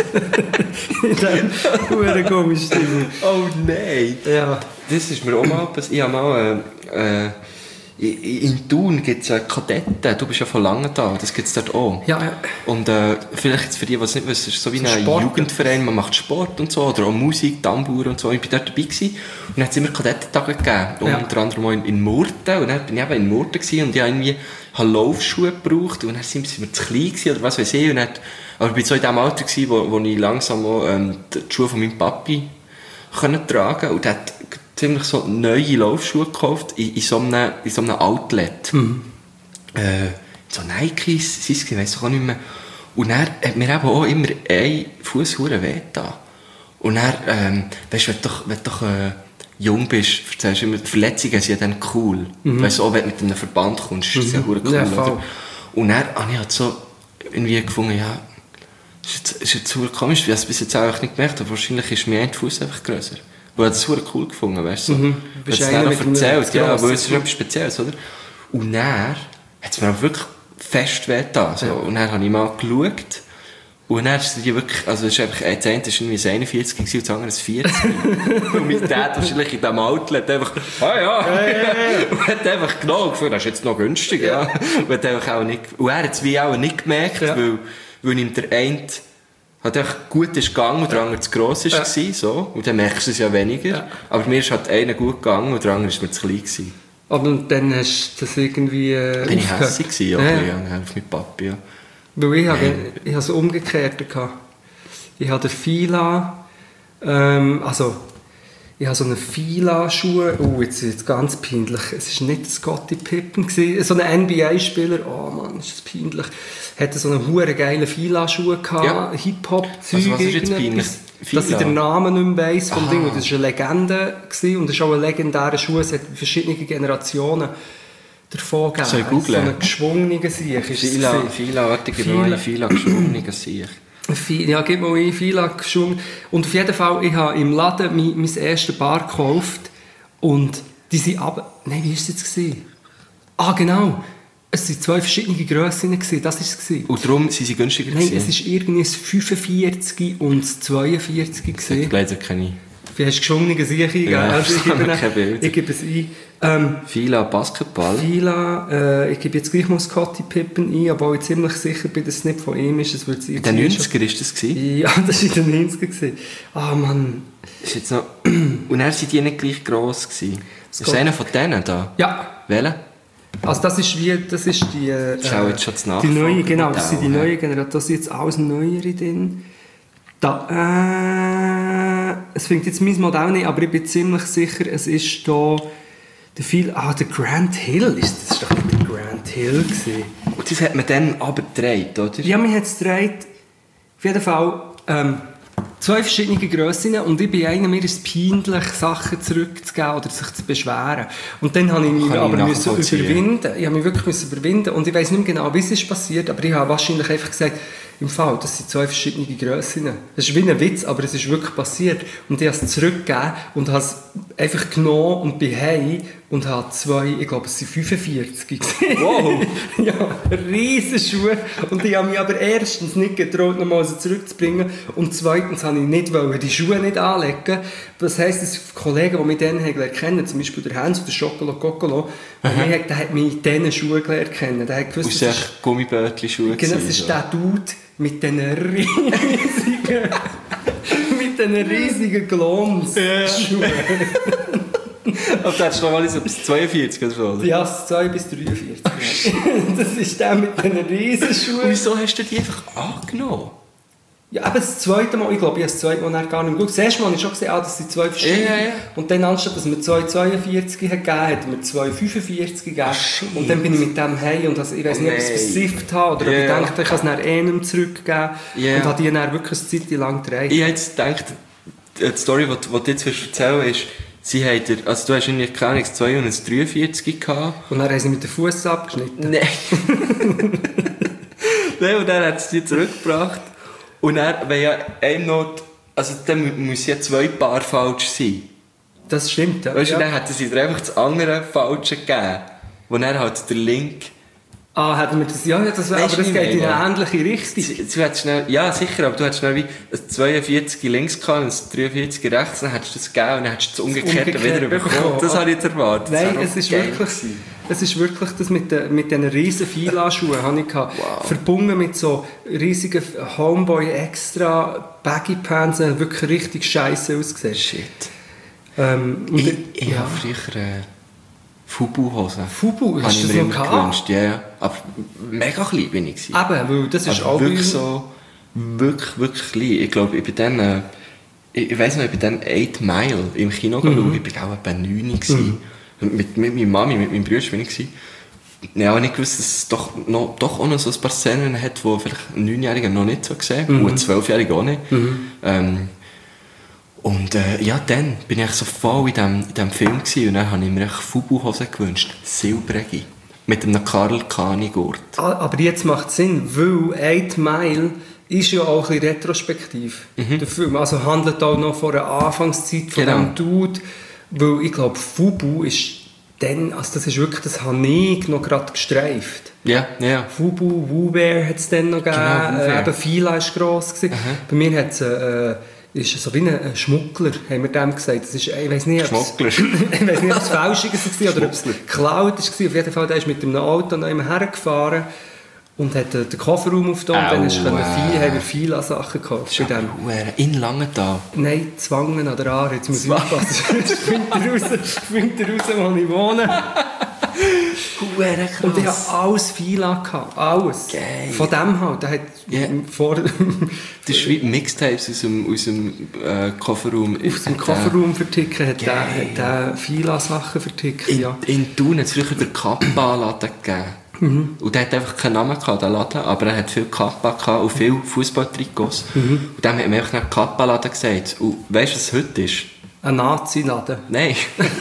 In diesem verdammten Gummistiefel. Oh nein. Ja. Das ist mir auch mal passiert. Ich habe mal... in Thun gibt es Kadetten, du bist ja von lange da, das gibt es dort auch. Ja, ja. Und vielleicht für die, die es nicht wissen, es ist so wie ein Sport. Jugendverein, man macht Sport und so, oder auch Musik, Tambour und so. Ich bin dort dabei gewesen und dann hat es immer Kadettentage gegeben, unter anderem auch in Murten. Und dann bin ich eben in Murten gewesen und ich habe irgendwie Laufschuhe gebraucht und dann sind wir zu klein gewesen, oder was weiß ich. Und dann, aber ich war so in dem Alter gewesen, wo ich langsam auch die Schuhe von meinem Papi tragen konnte. Und der hat ziemlich so neue Laufschuhe gekauft in so einem Outlet. Mhm. So Nikes, ich weiss auch nicht mehr. Und er hat mir eben auch immer ein Fuß weh getan. Und er, weißt du, wenn du doch jung bist, erzählst du immer, die Verletzungen sind ja dann cool. Mhm. Weißt du, auch wenn du mit einem Verband kommst, ist das ja cool. Ja, oder? Und er habe ich halt so irgendwie gefunden, ja, ist jetzt super komisch, wie ich es bis jetzt auch nicht gemerkt habe. Wahrscheinlich ist mein Fuß einfach grösser. Ich habe das super cool gefunden, weißt du? Mhm. Du hast es dann noch erzählt, ja, weil es ist etwas Spezielles, oder? Und dann hat es mir auch wirklich fest wehgetan. So. Ja. Und dann habe ich mal geschaut. Und dann ist die wirklich, also das ist einfach, das eine war irgendwie 41 und das andere 40. Und mein Dad wahrscheinlich in diesem Outlet einfach, und hat einfach genommen, gefunden, das ist jetzt noch günstiger. Ja. Und hat einfach auch nicht, und er hat es wie auch nicht gemerkt, weil ihm der eine hat einfach gut gegangen und der andere zu gross war. So. Und dann merkst du es ja weniger. Ja. Aber mir ist halt einer gut gegangen und der andere war mir zu klein gewesen. Aber dann hast du das irgendwie bin ich hässlich gewesen, auf meinen Papi, ja. Weil ich hatte es umgekehrt. Ich hatte den Fila, ich habe so eine Fila-Schuhe, jetzt wird es ganz peinlich, es war nicht Scottie Pippen, so ein NBA-Spieler, oh Mann, ist das peinlich, hatte so eine hure geile Fila-Schuhe gehabt, ja. Hip-Hop-Zeug. Also was ist jetzt peinlich? Dass ich den Namen nicht mehr weiss vom Ding, und das war eine Legende gewesen, und es ist auch ein legendärer Schuh, es hat verschiedene Generationen davon gegeben. Soll ich googlen? So eine geschwungene Sieg ist es. Fila-artige neue Fila geschwungene Sieg. Ja, gib mal ein, Fila geschwungen. Und auf jeden Fall, ich habe im Laden mein erstes Paar gekauft und die sind aber... Nein, wie war es jetzt? Ah, genau. Es waren 2 verschiedene Grössen, das war es. Und darum sind sie günstiger? Nein, es war irgendwie das 45 und das 42. Ich habe leider keine... Du hast geschwungene Sicher eingegeben. Ja, also ich gebe es ein. Fila Basketball. Fila, ich gebe jetzt gleich mal Scottie Pippen ein, obwohl ich ziemlich sicher bin, dass es nicht von ihm ist. In den 90er war das? Ja, das war in den 90er. Ah, Mann. Ist jetzt noch... Und dann waren die nicht gleich gross gewesen. Ist das einer von denen da? Ja. Welcher? Also das ist die... Das ist jetzt schon das die neue, genau, das sind die neue Generation. Da sind jetzt alles Neuere drin. Es fängt jetzt mein Modell nicht, aber ich bin ziemlich sicher, es ist da der Grand Hill. Das ist doch nicht der Grand Hill gewesen. Und das hat man dann aber gedreht, oder? Ja, man hat es gedreht. Auf jeden Fall, 2 verschiedene Grössen und ich bin einer, mir ist es peinlich, Sachen zurückzugeben oder sich zu beschweren. Und dann habe ich mich aber überwinden. Ich habe mich wirklich überwinden und ich weiss nicht mehr genau, wie es ist passiert, aber ich habe wahrscheinlich einfach gesagt, im Fall, das sind 2 verschiedene Grössen. Das ist wie ein Witz, aber es ist wirklich passiert. Und ich habe es zurückgegeben und habe es einfach genommen und bin heim und habe 2, ich glaube, es sind 45 gesehen. Wow! Ja, riesen Schuhe. Und ich habe mich aber erstens nicht getraut, nochmal sie zurückzubringen. Und zweitens habe ich nicht wollen, die Schuhe nicht anlegen. Das heisst, dass Kollegen, die mich dann kennen, zum Beispiel der Hans oder Schokolo Kokolo, der hat mich in diesen Schuhen kennen. Der hat gewusst, das ist Gummibötli-Schuhe. Genau, das ist der Dude mit diesen riesigen Glons-Schuhen. Aber du hättest noch mal bis 42 oder so, oder? Ja, 2 bis 43. Das ist der mit diesen riesigen Schuhen. Wieso hast du die einfach angenommen? Ja, aber das zweite Mal, ich glaube, ich habe das zweite Mal gar nicht geschaut. Das erste Mal habe ich schon gesehen, das sind 2 verschiedene. Ja. Und dann, anstatt dass wir 2 42 gegeben hat mir 2 45 gegeben. Und dann bin ich mit dem heim und ich weiß nicht, ob ich es versifft habe oder ob ich dachte, ich kann es dann nicht zurückgeben. Und habe die dann wirklich eine Zeit lang gedreht. Ich habe jetzt gedacht, die Story, die du jetzt erzählen willst, sie hat also du hast irgendwie keine Ahnung, 2 und ein 43 gehabt. Und dann haben sie mit dem Fuß abgeschnitten. Nein. Nein, und dann hat sie die zurückgebracht. Und dann, wenn ja einem noch, also dann muss ja 2 Paar falsch sein. Das stimmt, ja. Weißt du, dann hätten sie dir einfach das andere Falsche gegeben. Wo dann halt der Link... hätten wir das... Ja, aber das geht in eine ähnliche Richtung. Ja, sicher, aber du hättest schnell wie ein 42 links gehabt und ein 43 rechts, dann hättest du das gegeben und dann hättest du das Umgekehrte wieder bekommen. Das habe ich jetzt erwartet. Nein, es ist wirklich das mit diesen riesen Fila-Schuhen habe ich gehabt. Wow. Verbunden mit so riesigen Homeboy-Extra Baggy-Pants, wirklich richtig scheisse ausgesehen. Shit. Ich habe früher Fubu-Hosen. Fubu? Hast du das noch gehabt? Ja. Aber mega klein bin ich. Eben, weil das ist auch... Wirklich so... Wirklich klein. Ich glaube, ich bin dann... Ich weiss noch, ich bin dann 8 Mile im Kino geschaut. Ich war auch etwa 9 gewesen. Mit meiner Mami, mit meinem Bruder bin ich gewesen. Ich habe nicht gewusst, dass es doch auch noch so ein paar Szenen hat, die vielleicht ein 9-Jähriger noch nicht so gesehen und ein 12-Jähriger auch nicht. Dann bin ich so voll in diesem Film gewesen, und dann habe ich mir Fubu-Hosen gewünscht. Silbrige. Mit einem Karl Kani-Gurt. Aber jetzt macht es Sinn, weil 8 Mile ist ja auch ein bisschen retrospektiv. Der Film also handelt auch noch von der Anfangszeit von diesem Dude. Weil ich glaube, Fubu ist dann, also das ist wirklich, das habe ich noch gerade gestreift. Ja. Fubu, Wu-Bear hat es dann noch gegeben, eben Fila war gross gewesen. Bei mir hat es, ist so wie ein Schmuggler, haben wir dem gesagt. Das ist, ich weiss nicht, ob es Fälschung war oder ob es geklaut war. Auf jeden Fall, der ist mit einem Auto noch immer hergefahren und hat den Kofferraum aufgetan und dann haben wir viele Sachen gekauft. In Langenthal? Nein, Zwangen an der Aare. Jetzt muss ich aufpassen. Jetzt findet er raus, wo ich wohne. Krass. Und ich hatte alles Fila gehabt. Alles. Geil. Von dem halt. Der hat das ist wie Mixtapes aus dem Kofferraum. Aus dem Kofferraum verticken hat der Fila-Sachen vertickt. In Thun hat es früher den Kappa-Laden gegeben. Und der hat einfach keinen Namen gehabt, der Laden, aber er hat viel Kappa gehabt und viel Fußballtrikots. Und dann hat man einfach nicht Kappa-Laden gesagt. Und weißt du, was heute ist? Ein Nazi-Laden? Nein.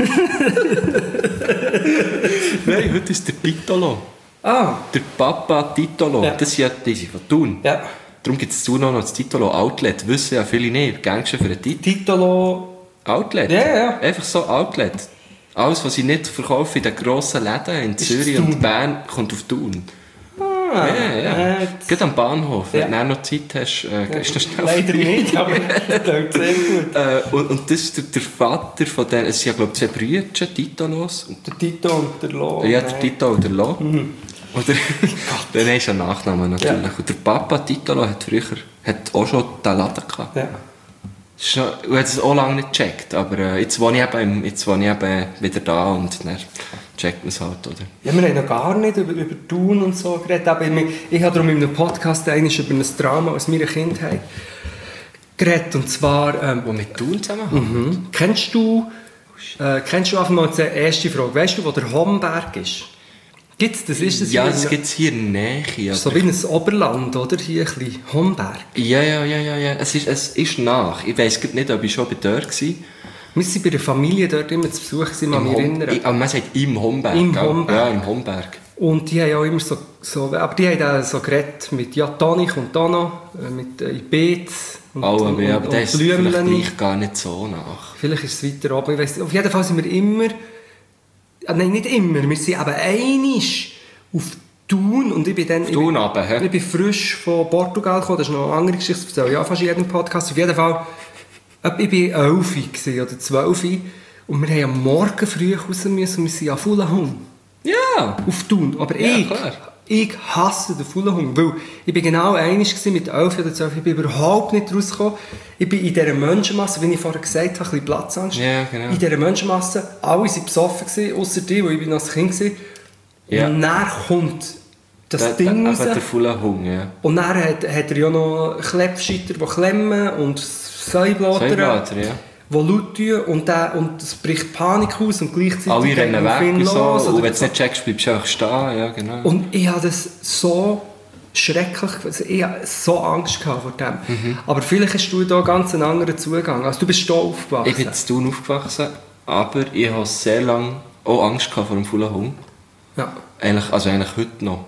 Nein, heute ist der Titolo. Der Papa Titolo. Ja. Das sind die von Thun. Ja. Darum gibt es noch das Titolo Outlet. Wissen ja viele nicht. Gängst du für ein Titolo Outlet? Ja. Einfach so Outlet. Alles, was ich nicht verkaufe in den grossen Läden in Zürich und Bern, kommt auf Thun. Ja. Geht am Bahnhof. Wenn du noch Zeit hast, gehst du schnell. Leider nicht, aber das klingt sehr gut. Und das ist der Vater von denen. Es sind ja, glaube ich, 2 Brüder, Titolos. Der Tito und der Lo. Ja, der Tito und der Lo. Oder, dann ist ein Nachname natürlich. Ja. Und der Papa Titolo hat auch schon den Laden gehabt. Ja. Ich habe es auch lange nicht gecheckt, aber jetzt wohne ich eben wieder da und dann checkt man es halt, oder? Ja, wir haben noch gar nicht über Thun und so geredet. Aber ich habe darum in einem Podcast über ein Drama aus meiner Kindheit geredet, und zwar... wo mit Thun zusammenhängt? Kennst du einfach mal die erste Frage, weißt du, wo der Homberg ist? Gibt's das? Ist das ja, das gibt es hier in der Nähe. So wie ein Oberland, oder? Hier ein bisschen Homberg. Ja. Es ist nach. Ich weiss nicht, ob ich schon dort war. Wir waren bei der Familie dort immer zu Besuch, ich kann mich erinnern. Aber man sagt im Homberg. Ja, im Homberg. Und die haben auch immer so aber die haben auch so geredet mit Toni kommt da noch, mit Beets und aber der ist vielleicht Blümchen. gar nicht so nach. Vielleicht ist es weiter oben, ich weiss nicht. Auf jeden Fall sind wir immer, nein, nicht immer, wir sind eben einmal auf Thun und ich bin dann... Thun runter, ich bin frisch von Portugal gekommen, das ist noch eine andere Geschichte, das erzähle ich ja fast in jedem Podcast. Auf jeden Fall, ich war 11 oder 12 und wir haben am Morgen früh raus müssen und wir sind an Fulahung. Ja! Auf Thun. Aber ich hasse den Fulahung, weil ich bin genau einig mit 11 oder 12, ich bin überhaupt nicht rausgekommen. Ich bin in dieser Menschenmasse, wie ich vorher gesagt habe, ein bisschen Platzangst. Ja, genau. In dieser Menschenmasse, alle waren besoffen, ausser die, weil ich noch ein Kind war. Ja. Und dann kommt das Ding raus. Der Fulahung, ja. Und dann hat er ja noch Klebscheiter, die klemmen und Säublatter, ja. die laut tun und es bricht Panik aus und gleichzeitig alle rennen weg und so. los. Und wenn du es nicht checkst, bleibst du einfach stehen. Ja, genau. Und ich hatte das so schrecklich, ich hatte so Angst vor dem. Aber vielleicht hast du da ganz einen anderen Zugang. Also du bist hier aufgewachsen. Ich bin in Thun aufgewachsen, aber ich hatte sehr lange auch Angst vor dem Fulahung. Ja. Eigentlich heute noch.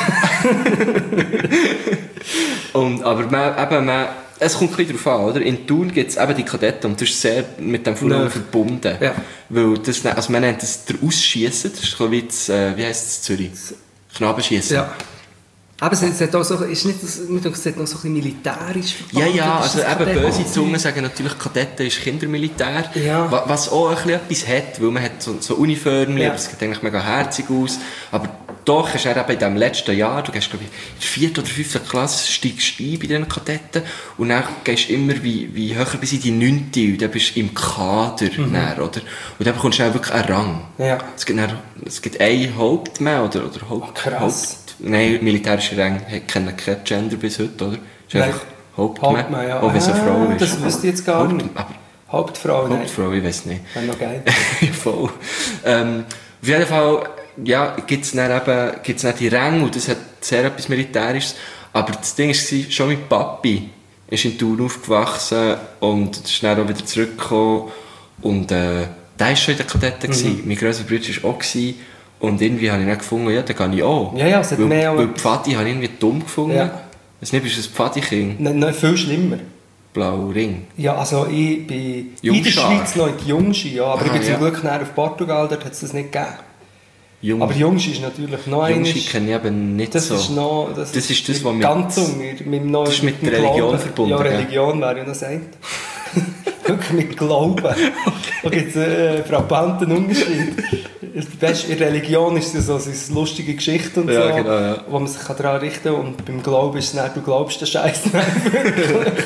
Es kommt ein bisschen darauf an, oder? In Thun gibt es eben die Kadetten und das ist sehr mit dem Fulahung verbunden. Ja. Weil das, also man nennt das der Ausschiessen, das ist so wie das, wie heisst es in Zürich? Knabenschiessen. Ja. Aber es hat auch so, es hat noch so ein bisschen militärisch verbunden. Ja, also eben böse Zungen sagen natürlich, Kadetten ist Kindermilitär. Ja. Was auch etwas hat, weil man hat so Uniformen, aber es sieht eigentlich mega herzig aus. Aber doch hast du eben in diesem letzten Jahr, du gehst glaube ich in der 4. oder 5. Klasse, steigst ein bei diesen Kadetten und dann gehst du immer wie höher bis in die 9. und dann bist du im Kader. Dann, oder? Und dann bekommst du dann wirklich einen Rang. Ja. Es gibt einen Hauptmann oder Krass. Nein, militärische Ränge kennen kein Gender bis heute, oder? Ist einfach Hauptmann, ja. Auch wenn es eine Frau ist. Das wüsste ich jetzt gar nicht. Hauptfrau, ich weiß nicht. Wäre noch geil. Voll. Auf jeden Fall gibt es dann die Ränge und das hat sehr etwas Militärisches. Aber das Ding war, schon mein Papi ist in Thun aufgewachsen und ist dann auch wieder zurückgekommen. Und der war schon in der Kadette. Mein grösser Bruder war auch. Und irgendwie habe ich dann gefunden, ja, dann gehe ich auch. Ja, es hat mehr... Weil Pfadi habe ich irgendwie dumm gefunden. Ja. Weißt nicht, bist du ein Pfadi-Kind? Nein, viel schlimmer. Blauer Ring? Ja, also ich bin in der Schweiz noch in die Jungschi, ja, aber ich bin zum Glück näher auf Portugal, dort hat es das nicht gegeben. Aber Jungschi ist natürlich noch eines... Jungschi kenne ich eben nicht das so. Ist noch, das ist das, was ganz das ist mit der Religion verbunden. Ja, Religion wäre ja noch das eine. Wirklich mit Glauben. Da gibt es einen frappanten Unterschied. Weißt, in der Religion ist es so eine lustige Geschichte und so, genau, wo man sich daran richten kann. Und beim Glauben ist es nicht, du glaubst den Scheiß nicht wirklich.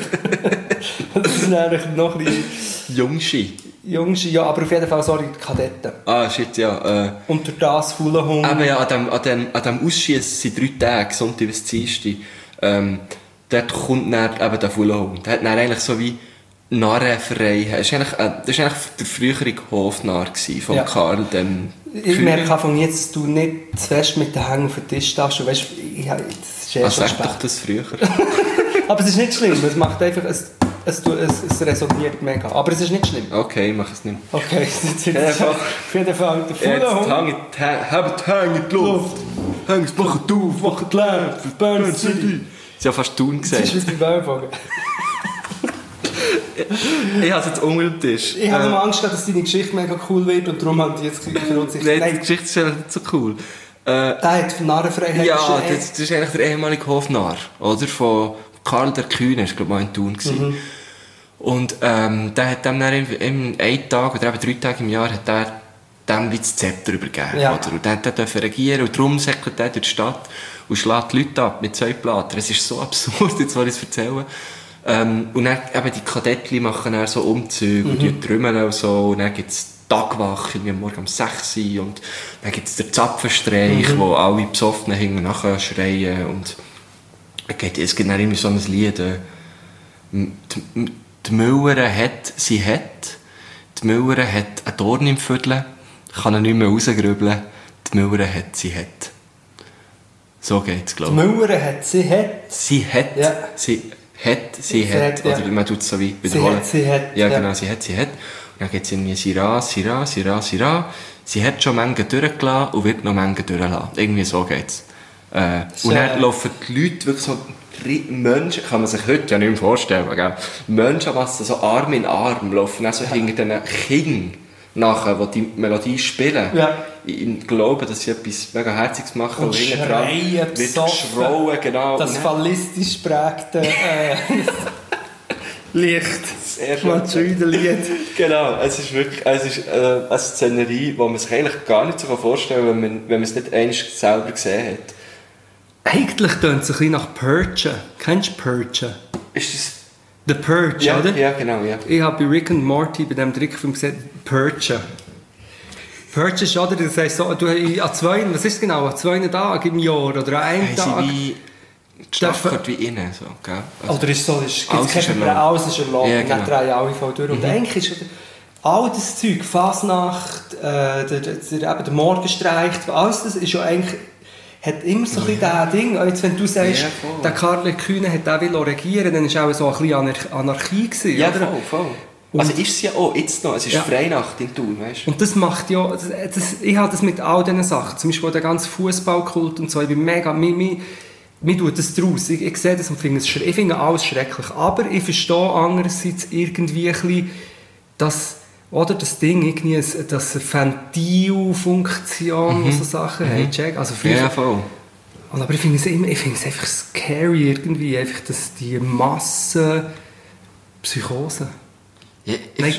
Das ist eigentlich noch ein bisschen... Jungschi, ja, aber auf jeden Fall, sorry, die Kadetten. Ah, shit, ja. Und durch das Fulahung... Aber ja, an dem Ausschiessen sind 3 Tage, Sonntag bis Dienstag. Dort kommt dann eben der Fulahung. Der hat dann eigentlich so wie Narrenfrei. Das war eigentlich der frühere Hofnarr von Karl dem Ich merke von jetzt, dass du nicht zu fest mit den Hängen auf den Tisch stehst. Weißt, das ist sag doch das früher. Aber es ist nicht schlimm, es macht einfach... Es resoniert mega, aber es ist nicht schlimm. Okay, ich mache es nicht. Okay, auf jeden Fall der Fulahung. Habt Hänge in die Luft. Hängt es, macht auf, macht Lärm, für Bern City. Das ist ja fast Thun gesagt. Das ist wie beim Wellbogen. Ich habe es jetzt unter dem Tisch. Ich habe nur Angst, dass deine Geschichte mega cool wird und darum haben die jetzt verunsichert. Nein, die Geschichte ist nicht so cool. Der hat Narrenfreiheit. Ja, das ist eigentlich der ehemalige Hofnarr, oder? Von Karl der Kühne, das war glaube ich mal in Thun. Und der hat dem dann einen Tag oder eben 3 Tage im Jahr hat er dem wie das Zepter übergeben. Ja. Oder? Und der durfte regieren und darum säckelt er durch die Stadt und schlägt die Leute ab mit Säublattern. Es ist so absurd, jetzt will ich es erzählen. Und dann eben die Kadettchen machen dann so Umzüge und die trümmeln und so. Und dann gibt es Tagwache, wie morgen um 6 Uhr. Und dann gibt es den Zapfenstreich, wo alle Besoffenen hinten nachher schreien. Und es gibt dann irgendwie so ein Lied. Die Müllere hat, sie hat. Die Müllere hat einen Dorn im Viertel, kann ihn nicht mehr rausgrübeln. Die Müllere hat, sie hat. So geht's, glaube ich. Die Mauer hat. Sie hat. Ja. Oder man tut es so wie wiederholen. Sie hat. Ja, genau, sie hat. Und dann geht es irgendwie Syrah. Sie hat schon Mengen durchgelassen und wird noch Mengen durchlassen. Irgendwie so geht's. Und dann laufen die Leute wirklich so, Menschen, kann man sich heute ja nicht mehr vorstellen, gell? Menschenmassen so Arm in Arm laufen, dann so hinter diesen Kindern nachher, die die Melodie spielen. Ja. Ich glaube, dass sie etwas mega Herziges machen. Und schreien, wird geschrauen, genau. Das fallistisch prägte Licht. Sehr schön. Lied. Genau, es ist wirklich eine Szenerie, die man sich eigentlich gar nicht so vorstellen kann, wenn man es nicht einmal selber gesehen hat. Eigentlich tönt es ein bisschen nach Purge. Kennst du Purge? Ist das... The Purge, ja, oder? Ja, genau, ja. Ich habe bei Rick and Morty, bei diesem Trickfilm gesehen, Purge. Purge ist, oder? Das heisst so, an 2, was ist es genau? An 2 Tagen im Jahr oder an einem Tag? Wie die Stadt gehört wie innen, so, gell? Also, oder ist es so, alles ist erlaubt, ja, genau. Dann drehen alle voll durch. Und eigentlich ist all das Zeug, Fasnacht, der Morgenstreich, alles das ist ja eigentlich... hat immer so ein bisschen das Ding, jetzt wenn du sagst, der Karl Kühne hat auch regieren, dann war auch so ein bisschen Anarchie gewesen, ja, oder? Voll. Also ist es ja auch, jetzt noch, es ist Freinacht in Thun, weißt du? Und das macht ja, ich habe das mit all diesen Sachen, zum Beispiel der ganze Fußballkult und so, ich bin mega, mir tut das draus, ich sehe das und finde alles schrecklich, aber ich verstehe andererseits irgendwie ein bisschen, dass oder das Ding, irgendwie das Ventilfunktion, so Sachen haben, check. Also früher, ja, voll. Aber ich finde es einfach scary irgendwie, einfach die Massenpsychose. Ja, nein,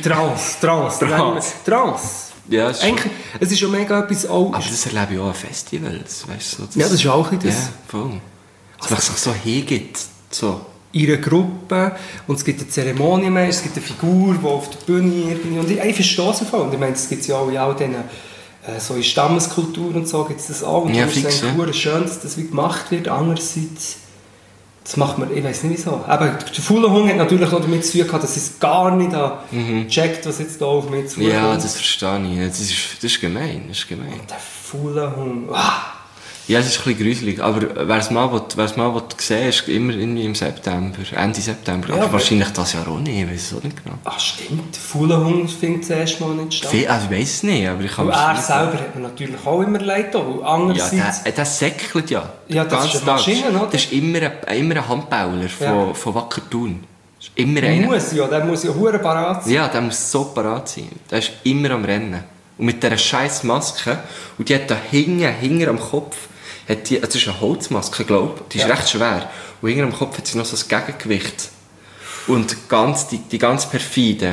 Trance. Ja, eigentlich, es ist ja mega etwas auch... Aber das erlebe ich auch an Festivals, weißt du. So, ja, das ist auch ein bisschen das. Ja, voll. Dass man sich so hingibt, so. In einer Gruppe und es gibt eine Zeremonie mehr, es gibt eine Figur, die auf der Bühne irgendwie... Und ich verstehe es voll. Und ich meine, es gibt ja auch in all diesen so in Stammeskultur und so gibt es das auch. Und ja, es ist eigentlich schön, dass das wie gemacht wird. Andererseits, das macht man, ich weiß nicht wieso. Aber der faule Hund hat natürlich noch damit zu tun gehabt, dass es gar nicht checkt, was jetzt da auf mich zukommt. Ja, das verstehe ich. Das ist gemein. Das ist gemein. Und der faule Hund... Ja, es ist ein bisschen gruselig, aber wer es mal sehen ist immer irgendwie im September, Ende September, ja, aber wahrscheinlich das Jahr auch nicht, ich weiß es auch nicht genau. Ach stimmt, der faule Hund findet es erst mal nicht statt. Also ich weiss es nicht, aber ich kann mir er selber hat mir natürlich auch immer leid, andererseits... Ja, der säckelt ja. Ja, das ist eine Maschine, oder? Das ist immer ein Handbauler von Wacker Thun. Immer einer. Der muss ja verdammt parat sein. Ja, der muss so parat sein. Der ist immer am Rennen. Und mit dieser scheiß Maske, und die hat da hinten am Kopf, das ist eine Holzmaske, glaube ich. Die ist recht schwer. Und hinter am Kopf hat sie noch so ein Gegengewicht. Und die ganz perfiden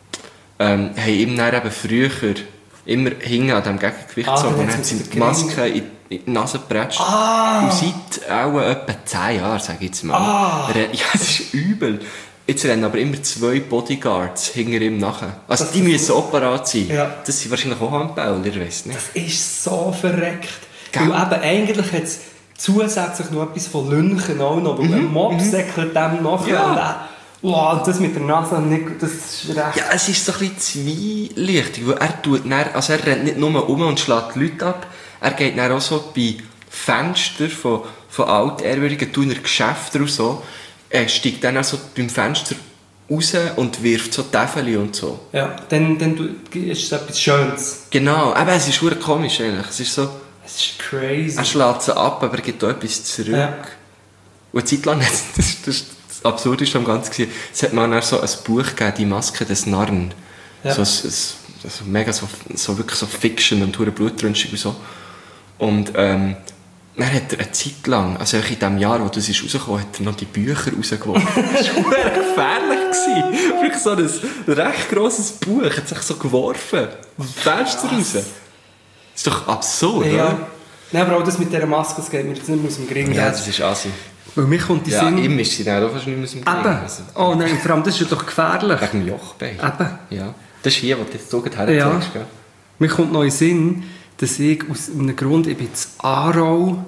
haben ihm dann eben früher immer hinten an diesem Gegengewicht so. Und dann hat sie die Maske in die Nase gepratscht. Und seit auch etwa 10 Jahren, sage ich jetzt mal. Ja, das ist übel. Jetzt rennen aber immer 2 Bodyguards hinter ihm nachher. Also die müssen auch parat sein. Ja. Das sind wahrscheinlich auch Handbauer, ich weiss nicht. Das ist so verreckt. Weil eben eigentlich hat es zusätzlich noch etwas von Lünchen auch noch. Weil ein Mob säckelt dem nachher. Ja. Und das mit der Nase, das ist recht... Ja, es ist so ein bisschen zwielichtig. Weil er rennt nicht nur um und schlägt die Leute ab. Er geht dann auch so bei Fenstern von altehrwürdigen Thuner Geschäften und so. Er steigt dann also beim Fenster raus und wirft so Täfeli und so. Ja, dann ist es etwas Schönes. Genau, aber es ist verdammt komisch eigentlich. Es ist so... Es ist crazy. Er schlägt sie ab, aber er gibt auch etwas zurück. Ja. Und eine Zeit lang, das Absurdeste am Ganzen, es hat mal so ein Buch gegeben, «Die Maske des Narren». Ja. So mega so wirklich so Fiction und hure blutrünstig und so. Und dann hat er eine Zeit lang, also in dem Jahr, wo das rausgekommen ist, hat er noch die Bücher rausgeworfen. Das war gefährlich. Wirklich so ein recht grosses Buch, hat sich so geworfen. Aus dem Fenster raus. Das ist doch absurd, oder? Nein, aber auch das mit dieser Maske, das geht mir jetzt nicht aus dem Gring. Ja, das ist assi. Weil mich kommt die Sinn... Ja, ihm ist sie dann auch fast nicht aus dem Gring. Also, oh nein, vor allem, das ist ja doch gefährlich. Wegen dem Jochbein. Eben. Ja. Das ist hier, wo du jetzt so herzeigst, gell? Mir kommt noch in den Sinn, dass ich aus einem Grund, ich bin in Aarau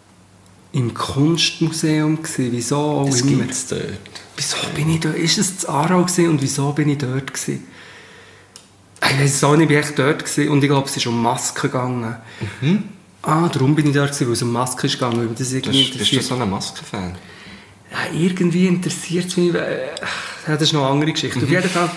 im Kunstmuseum gewesen. Wieso auch das immer. Gibt's dort. Wieso bin ich dort? Ist es in Aarau gewesen und wieso bin ich dort gewesen? Ich weiß es auch nicht, ich war echt dort gewesen und ich glaube, es ist um Masken gegangen. Darum bin ich da gewesen, weil es um Maske ist gegangen. Weil das irgendwie Bist du so ein Maskenfan? Ja, irgendwie interessiert es mich. Ja, das ist noch eine andere Geschichte. Auf jeden Fall.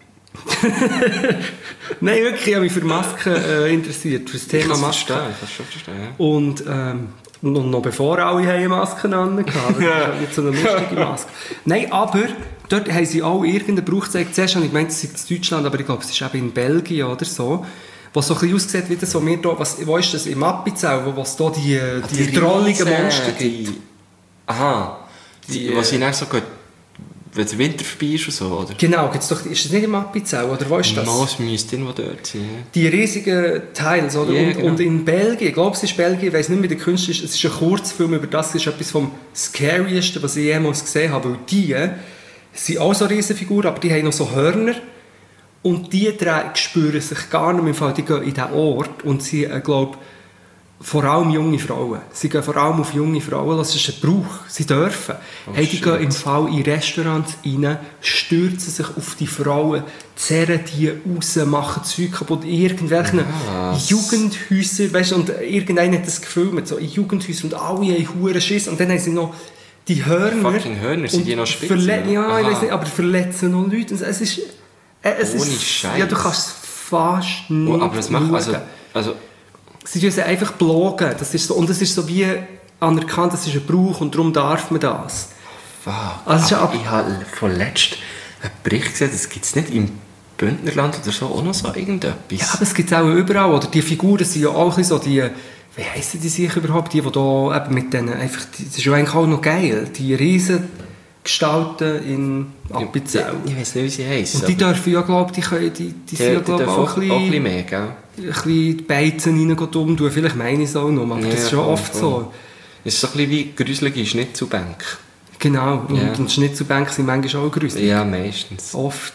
Nein, wirklich, ich habe mich für Masken interessiert, für das Thema Masken. Ich kann es schon verstehen, ja. Und noch bevor alle Masken hatten, aber das ist nicht so eine lustige Maske. Nein, aber dort haben sie auch irgendeinen Brauch gezeigt. Zuerst habe ich gemeint, es ist in Deutschland, aber ich glaube, es ist eben in Belgien oder so. Was so ein bisschen aussieht wie das, wo wir da, wo ist das, im Appenzell, wo es da die drolligen Monster gibt. Aha. Was sie dann so gut, wenn der Winter vorbei ist und so, oder? Genau, ist das nicht im Appenzell, oder wo ist das? Es müsste irgendwo dort sein. Ja. Die riesigen Teils, oder? Yeah, genau. Und in Belgien, ich glaube, es ist Belgien, ich weiss nicht, wie der Künstler ist, es ist ein Kurzfilm über das, ist etwas vom Scarieste, was ich jemals gesehen habe, weil die sind auch so Riesenfiguren, aber die haben noch so Hörner und die spüren sich gar nicht mehr, die gehen in diesen Ort und sie, glaube vor allem junge Frauen. Sie gehen vor allem auf junge Frauen, das ist ein Brauch. Sie dürfen. Die gehen im Fall in Restaurants rein, stürzen sich auf die Frauen, zerren die raus, machen Zeug kaputt, in irgendwelchen Jugendhäusern, weißt du, und irgendeiner hat das gefilmt, so in Jugendhäusern, und alle haben Huren Schiss, und dann haben sie noch die Hörner. Fucking Hörner, sind die noch spitz? Ja, ich weiß nicht, aber verletzen noch Leute. Es ist... Ohne Scheiß. Ja, du kannst es fast nicht aber das macht also sie tun sie einfach bloggen. Das ist so, und das ist so wie anerkannt, das ist ein Brauch und darum darf man das. Fuck. Also ich habe vorletzt einen Bericht gesehen, das gibt es nicht im Bündnerland oder so, auch noch so irgendetwas. Ja, aber es gibt es auch überall. Oder die Figuren sind ja auch so die, wie heissen die sich überhaupt, die da eben mit denen, einfach, das ist ja eigentlich auch noch geil, die riesen Gestalten in Appenzell. Ich weiß nicht, wie sie heissen. Und die dürfen ja, glaube ich, die sind ja, glaube ich, auch ein bisschen mehr, gell? Ein bisschen die Beizen rein tun. Vielleicht meine ich es auch noch, aber das ist schon oft so. Es ist so ein bisschen wie gruselige Schnitzelbänke. Genau, und Schnitzelbänke sind manchmal auch gruselig. Ja, meistens. Oft.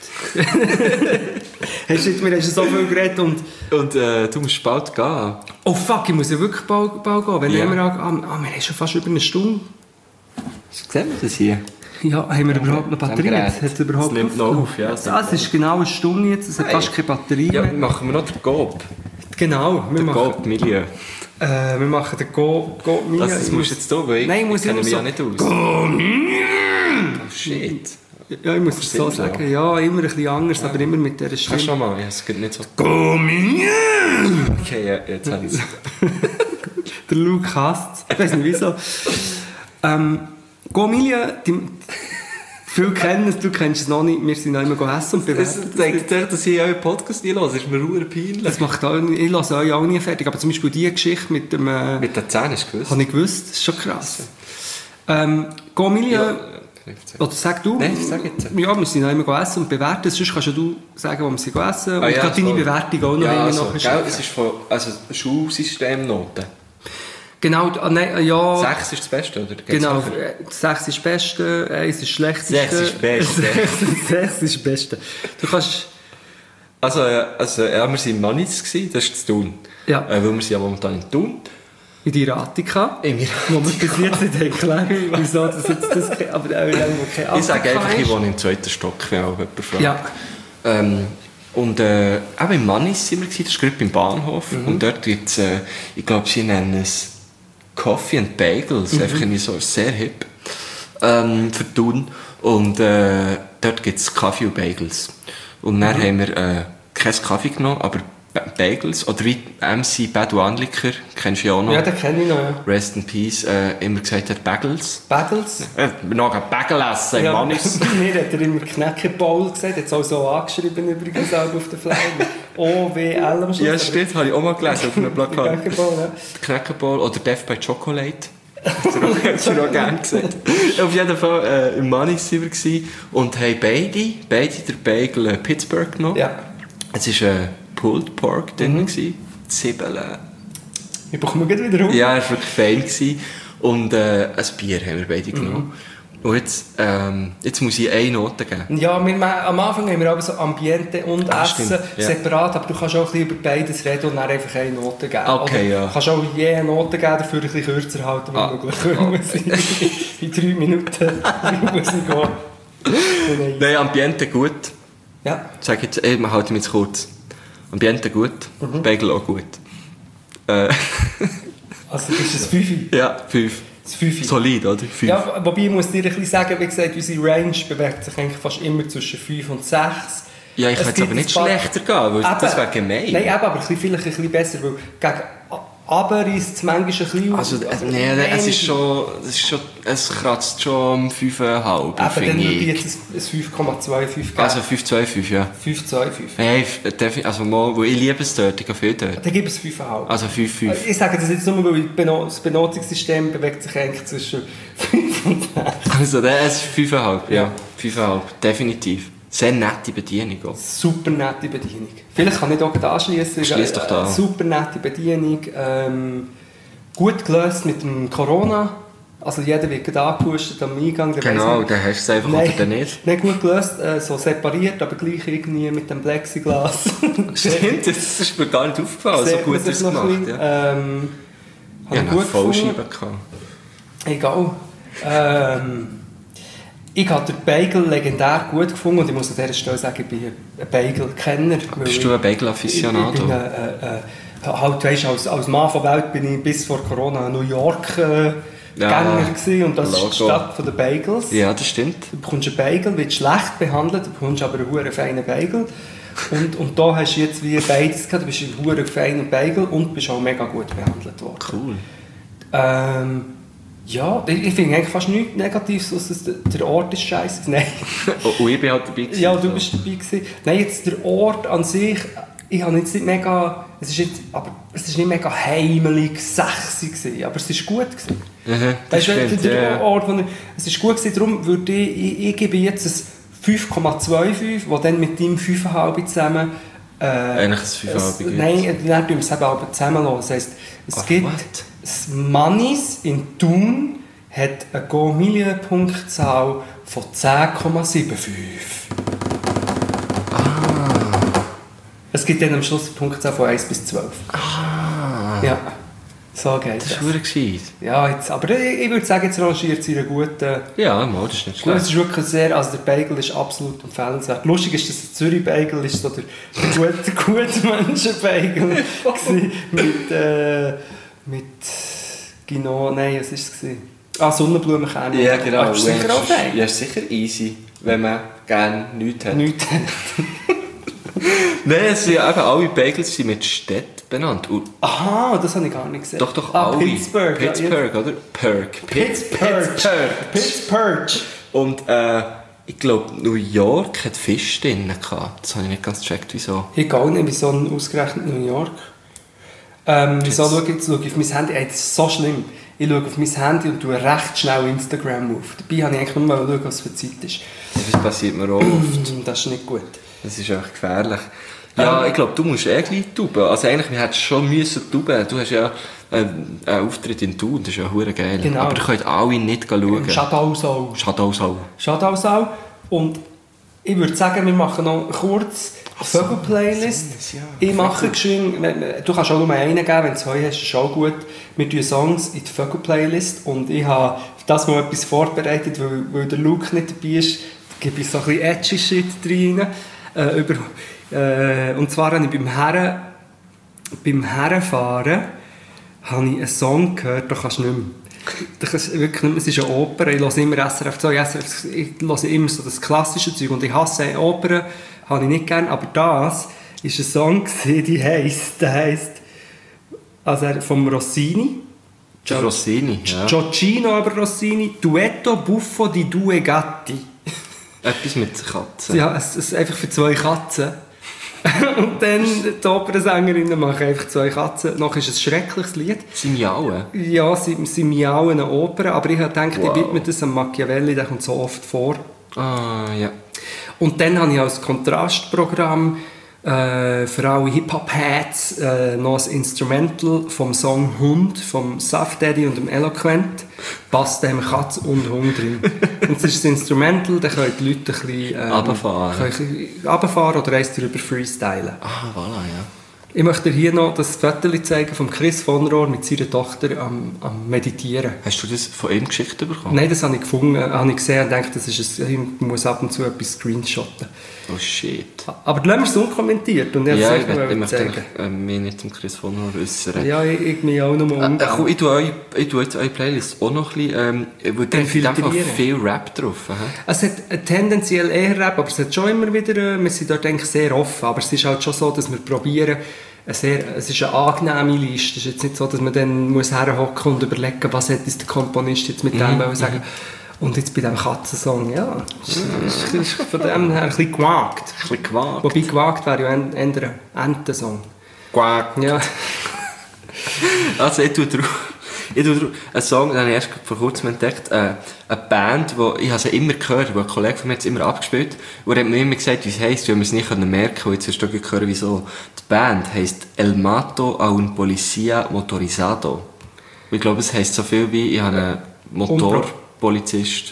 Wir haben so viel geredet und du musst bald gehen. Oh fuck, ich muss ja wirklich bald gehen. Wenn wir haben schon fast über eine Stunde. Sehen wir das hier? Ja, haben wir überhaupt noch Batterie? Es nimmt noch auf, ja. Es ist genau eine Stunde jetzt, es hat fast keine Batterie mehr. Ja, machen wir noch den Gob. Genau. Den Gob-Milieu. Wir machen den Gob-Milieu. Das musst du jetzt tun, weil ich kenne mich ja nicht aus. Gob-Milieu! Oh shit. Ja, ich muss es so sagen. Ja, immer ein bisschen anders, aber immer mit dieser Stimme. Kannst du nochmal? Ja, es geht nicht so. Gob-Milieu! Okay, ja, jetzt habe ich es. Der Luke hasst es. Ich weiß nicht wieso. Gob-Milieu, viele kennen es, du kennst es noch nicht, wir sind noch immer essen und bewerten. Es zeigt sich, dass ich euren Podcast nicht höre, das ist mir verdammt peinlich. Das macht auch, ich lasse euch auch nie fertig, aber zum Beispiel diese Geschichte mit dem... mit den Zähnen, hast du gewusst? Habe ich gewusst, das ist schon krass. Gob-Milieu, oder sag du? Nein, sag jetzt. Ja, wir sind noch immer essen und bewerten, sonst kannst du sagen, wo wir sind essen und gerade deine Bewertung auch noch ja, nachher schicken. Es ist von Schulsystemnoten. Genau, nein, ja... 6 ist das Beste, oder? Genau, 6 ist das Beste, 1 ist das Schlechteste. 6 ist das Beste. 6 ist das Beste. Du kannst... Also wir waren in Manitz, das ist zu Thun. Ja. Weil wir sind ja momentan in Thun. In die Ratika. Wo wir bis jetzt nicht erklären, wieso das jetzt das... Aber ich sage einfach, ich wohne im 2. Stock, wenn auch jemand fragt. Ja. Und auch in Manitz waren wir, das ist gerade beim Bahnhof. Und dort gibt es, ich glaube, sie nennen es Coffee and Bagels, einfach so sehr hip, für Thun. Und dort gibt es Kaffee und Bagels. Und dann haben wir keinen Kaffee genommen, aber Bagels. Oder wie MC Badouan-Likör, kennst du ja auch noch. Ja, den kenne ich noch, ja. Rest in Peace, immer gesagt hat Bagels. Bagels? Noch ein Bagel essen, ja, Mannis. Mir hat er immer Knäckebaul gesagt, hat es auch so angeschrieben übrigens auch auf der Flagge. OWL am Schluss. Ja, stimmt, habe ich auch mal gelesen auf einem Plakat. Knäckebaul, ja. Knäckebaul oder Death by Chocolate. Das habe ich auch gerne gesagt. Auf jeden Fall im Mannis waren wir und haben beide den Bagel Pittsburgh genommen. Ja. Es war Pulled Pork drin, Zwiebeln. Ich brauche mir gleich wieder rum. Ja, er war wirklich fein. Und ein Bier haben wir beide genommen. Und jetzt muss ich eine Note geben. Ja, am Anfang haben wir aber so Ambiente und Essen stimmt, ja. separat, aber du kannst auch ein bisschen über beides reden und dann einfach eine Note geben. Okay, oder ja. Du kannst auch je eine Note geben, dafür ein bisschen kürzer halten, wenn möglich. In 3 Minuten muss ich gehen. Nein, Ambiente gut. Ja. Sag jetzt, man halte mich jetzt kurz. Ambiente gut, Bagel auch gut. Also ist es 5? Ja, 5. Das 5. Solid, oder? 5. Ja, wobei ich muss dir ein bisschen sagen, wie gesagt, unsere Range bewegt sich eigentlich fast immer zwischen 5 und 6. Ja, ich könnte aber nicht schlechter gehen, weil das wäre gemein. Nein, aber vielleicht ein bisschen besser, weil gegen aber ist es manchmal ein bisschen... Also, es kratzt schon um 5,5, finde ich. Aber dann würde ich jetzt ein 5,25 geben. Also 5,25, ja. 5,25. Hey, also mal, weil ich liebe es dort, ich gehe viel dort. Dann gebe ich es 5,5. Also 5,5. Ich sage das jetzt nur, weil das Benotungssystem bewegt sich eigentlich zwischen 5 und 6. Also das ist 5,5, ja. 5,5, definitiv. Sehr nette Bedienung auch. Super nette Bedienung. Vielleicht kann ich auch anschließen. Schließ doch da an. Super nette Bedienung. Gut gelöst mit dem Corona. Also jeder wird gerade angehustet am Eingang. Genau, dann hast du es einfach oder nicht. Nicht gut gelöst, so separiert, aber gleich irgendwie mit dem Plexiglas. Stimmt, das ist mir gar nicht aufgefallen. So gut ist es gemacht. Ja. Ich habe eine Vollscheibe gehabt. Egal. Ich habe den Bagel legendär gut gefunden und ich muss an dieser Stelle sagen, ich bin ein Bagel-Kenner. Bist du ein Bagel-Afficionado? Ich bin halt, weißt, als Mann von Welt bin ich bis vor Corona New York Gänger gewesen, und das ist die Stadt der Bagels. Ja, das stimmt. Du bekommst einen Bagel, wird schlecht behandelt, du bekommst aber einen verdammt feinen Bagel. Und da hast du jetzt wie beides gehabt, du bist ein verdammt feiner Bagel und bist auch mega gut behandelt worden. Cool. Ja, ich finde eigentlich fast nichts Negatives, außer der Ort ist scheiße. Nein. Und ich bin halt dabei gewesen. Ja, du bist dabei gewesen. Nein, jetzt der Ort an sich, ich habe jetzt nicht mega, es ist nicht mega heimelig sexy gewesen, aber es ist gut gewesen. Weißt du, der Ort, es ist gut gewesen, darum würde ich gebe jetzt ein 5,25, das dann mit deinem 5,5 zusammen eigentlich ein 5,5 gibt. Nein, dann tun wir es eben aber zusammenlassen. Das heisst, es gibt das Mannis in Thun hat eine Go-Million-Punktzahl von 10,75. Es gibt dann am Schluss eine Punktzahl von 1 bis 12. Ja, so geht das. Das ist verdammt gescheit. Ja, jetzt, aber ich würde sagen, jetzt rangiert es in einer guten... Ja, das ist nicht schlecht. Es ist wirklich sehr, also der Bagel ist absolut empfehlenswert. Lustig ist, dass der Zürich-Bagel ist so der gute Menschen-Bagel mit Gino, nein, was war es? Sonnenblumenkerne. Ja, genau. Das ist sicher auch fein. Ja, ist sicher easy, wenn man gerne nichts hat. Nein, es sind eben alle Bagels sind mit Städten benannt. Und aha, das habe ich gar nicht gesehen. Doch, alle. Pittsburgh. Pittsburgh, oder? Pittsburgh. Und ich glaube, New York hat Fisch drin gehabt. Das habe ich nicht ganz gecheckt, wieso. Ich gehe auch nicht, wieso ausgerechnet New York. Wieso schaue ich auf mein Handy? Das ist so schlimm. Ich schaue auf mein Handy und tue recht schnell Instagram auf. Dabei habe ich eigentlich nur mal schauen, was für Zeit ist. Das passiert mir auch oft. Das ist nicht gut. Das ist einfach gefährlich. Ja, ich glaube, du musst gleich tuben. Also eigentlich, wir hätten schon müssen tuben. Du hast ja einen Auftritt in Thun, das ist ja verdammt geil. Genau. Aber ihr könnt alle nicht schauen. Schattausau. Und ich würde sagen, wir machen noch kurz eine Vögel-Playlist. Ich mache geschwind, du kannst auch nur einen geben, wenn du zwei hast, ist auch gut. Wir tun Songs in die Vögel-Playlist und ich habe das mal etwas vorbereitet, weil der Luke nicht dabei ist, gebe ich so ein bisschen edgy Shit rein. Und zwar habe ich beim Herrenfahren habe ich einen Song gehört, da kannst du nicht mehr. Das ist wirklich nicht mehr, es ist eine Oper, ich höre immer SRF 2, ich höre immer so das klassische Zeug und ich hasse Opern, habe ich nicht gern, aber das ist ein Song, der heisst also vom Rossini. Rossini, ja. Gioacchino aber Rossini, Duetto Buffo di due Gatti. Etwas mit Katzen. Ja, es ist einfach für 2 Katzen. Und dann die Opernsängerinnen machen einfach 2 Katzen. Noch ist es ein schreckliches Lied. Sie miauen? Ja, sie miauen eine Oper. Aber ich habe gedacht, ich widme das an Machiavelli, der kommt so oft vor. Ah, ja. Und dann habe ich als Kontrastprogramm für alle Hip-Hop-Heads noch ein Instrumental vom Song Hund, vom Saf Daddy und dem Eloquent. Passt dem Katz und Hund drin. Und das ist das Instrumental, da können die Leute ein bisschen runterfahren oder eins darüber freestylen. Ah, voilà, ja. Ich möchte dir hier noch das Foto zeigen von Chris von Rohr mit seiner Tochter am Meditieren. Hast du das von ihm geschickt bekommen? Nein, das habe ich gefunden, habe ich gesehen und dachte, ich muss ab und zu etwas screenshotten. Oh shit. Aber lassen wir es unkommentiert. Und ja, ich möchte mich nicht zum Chris von Rohr äußern. Ja, ich mich auch noch mal umgehen. Ich tue jetzt eure Playlist auch noch ein bisschen, weil da ist einfach viel Rap drauf. Es hat tendenziell eher Rap, aber es hat schon immer wieder, wir sind dort eigentlich sehr offen, aber es ist halt schon so, dass wir probieren, es ist eine angenehme Liste. Es ist jetzt nicht so, dass man dann herhocken und überlegen, was hat uns der Komponist jetzt mit dem sagen. Und jetzt bei diesem Katzensong, ja, ist von dem her ein bisschen gewagt. Wobei gewagt wäre ja eher ein Entensong. Gewagt. Ja. Also ich tue einen Song, den habe ich erst vor kurzem entdeckt, eine Band, ich habe sie immer gehört, wo ein Kollege von mir hat es immer abgespielt, und er hat mir immer gesagt, wie es heisst, weil wir es nicht merken können, und jetzt hast du gehört, wieso. Die Band heisst El Mato a un Policía Motorizado. Ich glaube, es heisst so viel wie, ich habe einen Motorpolizist,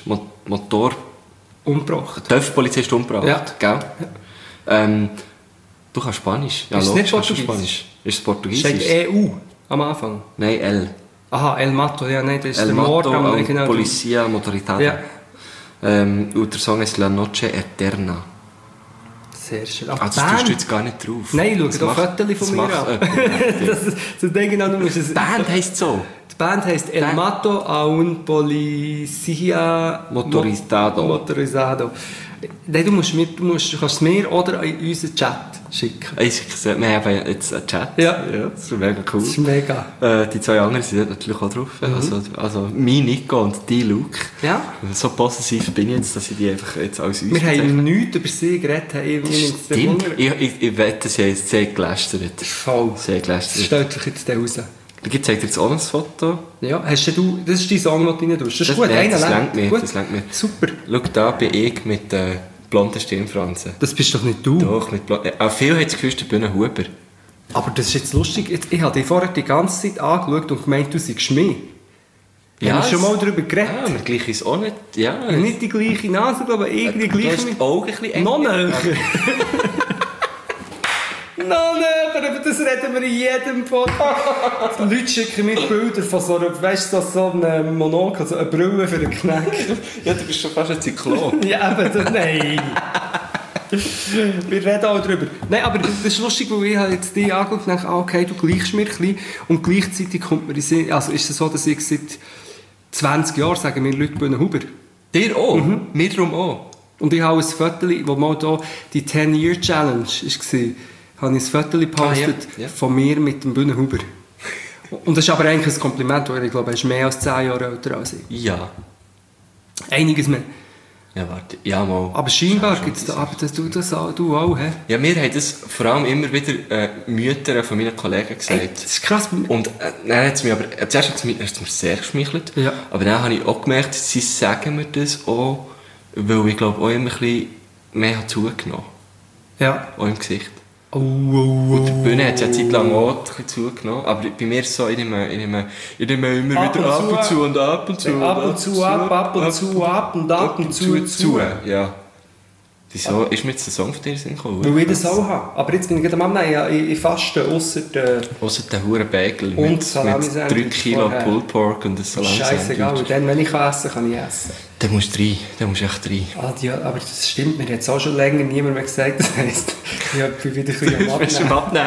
umgebracht. TÜV-Polizist umgebracht, ja. Gell? Ja. Du kannst Spanisch. Ja, ist es nicht Portugiesisch? Spanisch. Ist es Portugiesisch? Steht EU am Anfang? Nein, El. Aha, El Mato, ja, nein, das ist El der Mord. Mord am Genau, Policía Motorizada. Ja. Und der Song ist La Noche Eterna. Sehr schön. Das tust du jetzt gar nicht drauf. Nein, schau doch Fotos von mir an. Das denke ich auch, du musst es... Die Band heisst so. Die Band heisst El Mato a un Policía Motorizado. Nein, du kannst es mir oder in unseren Chat schicken. Wir haben jetzt einen Chat. Ja. Das ist mega cool. Das ist mega. Die zwei anderen sind natürlich auch drauf. Also mein Nico und die Luke. Ja. So possessiv bin ich jetzt, dass ich die einfach jetzt als uns... Wir haben nichts über sie geredet. Stimmt. Ich wette, sie haben jetzt sehr gelästert. Voll. Sehr gelästert. Das stellt sich jetzt raus. Ich zeige dir jetzt auch ein Foto. Ja, das ist dein Song, den du rein tust. Das ist gut, das lenkt mir. Super. Schau, da bin ich mit blonden Stirnfransen. Das bist doch nicht du. Doch, mit blonden... Auch viele haben das Gefühl, ich bin ein Huber. Aber das ist jetzt lustig. Ich habe dich vorher die ganze Zeit angeschaut und gemeint, du seist mir. Wir haben schon mal darüber geredet. Ja, wir gleichen es auch nicht. Ja, nicht die gleiche Nase, aber irgendwie gleich. Du hast die Augen ein bisschen eng. Noch näher. Noch näher, aber das reden wir in jedem Podcast. Die Leute schicken mir Bilder von so einer, weißt du, so einem Monokel, so eine Brille für einen Knecht. Ja, du bist schon fast ein Zyklop. Ja, eben, nein. Wir reden auch darüber. Nein, aber das ist lustig, weil ich jetzt dich angeschaut und denke, okay, du gleichst mir ein bisschen. Und gleichzeitig kommt mir in Sinn, also ist es so, dass ich seit 20 Jahren sagen mir Leute Bühnenhuber. Dir auch? Mir darum auch. Und ich habe ein Foto, wo mal da die 10-Year-Challenge war, habe ich ein Foto gepostet von mir mit dem Bühnenhuber. Und das ist aber eigentlich ein Kompliment, weil ich glaube, er ist mehr als 10 Jahre älter als ich. Ja. Einiges mehr. Ja, warte. Ja, mal. Aber scheinbar gibt es da, aber du auch, hä? Ja, mir haben das vor allem immer wieder Mütter von meinen Kollegen gesagt. Ey, das ist krass. Und dann hat es mich aber, zuerst hat es mir sehr geschmeichelt. Ja. Aber dann habe ich auch gemerkt, sie sagen mir das auch, weil ich glaube auch immer ein bisschen mehr hat zugenommen. Ja. Auch im Gesicht. Und die Bühne hat es ja eine Zeit lang auch ein bisschen zugenommen, aber bei mir ist es so, ich nehme immer wieder ab und zu und ab und zu. Ab und zu, ab und zu, ab und ab und zu. Ja. Wieso ist mir jetzt der Song von dir gekommen? Weil ich das auch habe. Aber jetzt bin ich gerade am Nein, ich faste, ausser den huren Bagel mit 3 Kilo Pulled Pork und ein Salami-Sandwich. Scheissegal, und dann, wenn ich essen kann ich essen. Dann musst du rein, dann musst du echt rein. Ja, aber das stimmt, mir hat es auch schon länger niemand mehr gesagt. Das heisst, ich bin wieder ein bisschen am Abnehmen.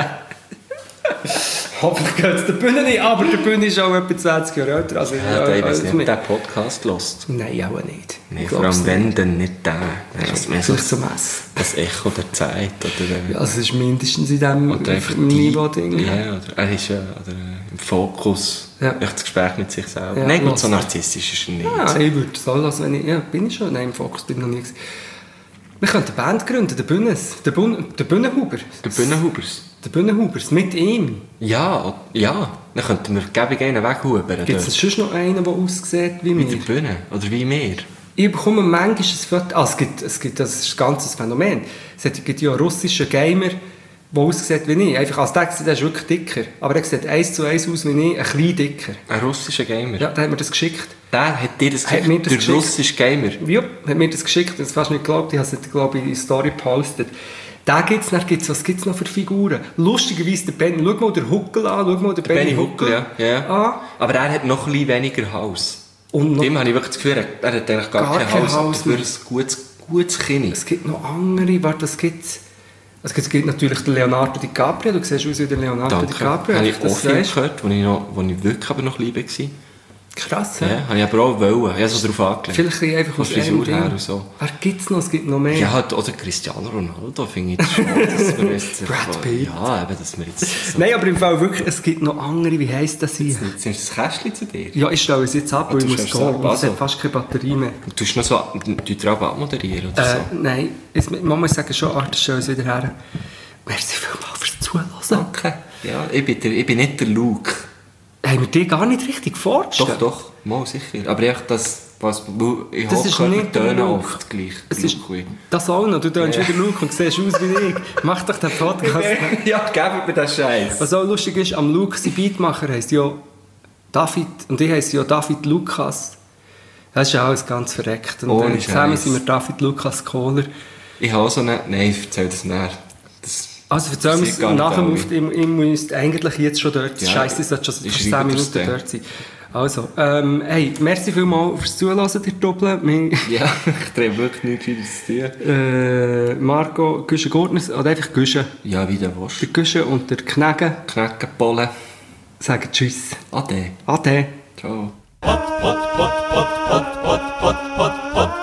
Hoffentlich geht es der Bühne nicht, aber der Bühne ist auch etwa 20 Jahre älter. Also, ich weiß nicht, ob der Podcast hört. Nein, auch nicht. Nee, vor allem wenn, dann nicht der. Das ist zum Essen. Das Echo der Zeit. Oder, ja, es ist mindestens in diesem Niveau-Ding. Ja, oder er ist im Fokus. Ja. Das Gespräch mit sich selber. Ja, nein, gut, so narzisstisch ist er nicht. Ja, ich würde es auch lassen, wenn ich... Ja, bin ich schon? Nein, im Fokus bin ich noch nie gewesen. Wir könnten eine Band gründen, der Bühnenhuber. Der Bühnenhubers. Der Bühnenhubers, mit ihm. Ja. Dann könnten wir gäbig einen weghubern. Gibt es sonst noch einen, der aussieht wie mir? Wie der Bühne, oder wie wir? Ich bekomme manchmal ein Foto... es gibt das ist ein ganzes Phänomen. Es gibt ja einen russischen Gamer, der aussieht wie ich. Einfach als der ist wirklich dicker. Aber er sieht 1:1 aus wie ich, ein bisschen dicker. Ein russischer Gamer? Ja, der hat mir das geschickt. Der hat dir das geschickt? Der russische Gamer? Ja, hat mir das geschickt. Das hast du nicht geglaubt. Ich habe es, glaube ich, in die Story gepostet. Den gibt's, dann gibt's, was gibt's noch für Figuren? Lustigerweise der Benny, schau mal den Huckel an, schau mal den Benny Huckel ja. an. Aber er hat noch ein bisschen weniger Hals. Und dem habe ich wirklich das Gefühl, er hat eigentlich gar keinen Hals. Für ein gutes Kinn. Es gibt noch andere, warte, was gibt's? Es gibt natürlich den Leonardo DiCaprio, du siehst aus wie der Leonardo DiCaprio. Habe ich auch viel gehört, wo ich wirklich aber noch liebe war. Krass, ja. Ja, habe ich aber auch wollen. Ich habe so darauf angelegt. Vielleicht einfach aus Frisur her und so. Wer gibt's noch? Es gibt noch mehr. Ja, halt, oder Cristiano Ronaldo finde ich schon, dass wir jetzt... Brad Pitt. Ja, eben, dass wir jetzt... So Nein, aber im Fall wirklich, es gibt noch andere, wie heisst das hier? Jetzt nimmst du das Kästchen zu dir? Ja, ich stelle es jetzt ab, weil ich muss gehen. Und es also. hat fast keine Batterie mehr. Du tust noch so... Du drauf abmoderieren oder so? Nein, man muss sagen schon, ich stelle es wieder her. Merci vielmals fürs Zuhören. Okay. Ja, ich bin nicht der Luke. Haben wir dir gar nicht richtig vorgestellt? Doch, mal sicher. Aber echt das... Ich das ist nicht Töne oft gleich. Es ist das auch noch. Du tönst wieder Luke und siehst aus wie ich. Mach doch den Podcast. Ja, gib mir den Scheiß. Was auch lustig ist, am Luke, sein Beatmacher heisst ja David, und ich heisse ja David Lukas. Das ist ja alles ganz verreckt. Und zusammen sind wir David Lukas Kohler. Ich habe auch so eine... Nein, erzähl das näher. Also erzähl mir es nach dem Auftritt. Ich muss eigentlich jetzt schon dort sein. Ja, Scheiße, ich sollte schon 10 Minuten dort sein. Also, hey, merci vielmals fürs Zuhören, dir Doppel. Ja, ich drehe wirklich nichts Gescheites zu tun. Marco, Güsche Gurtner, oder einfach Güsche. Ja, wie der Wurst. Der Güsche und der Knäge. Knäckenpollen. Sagen Tschüss. Ade. Ade. Ciao.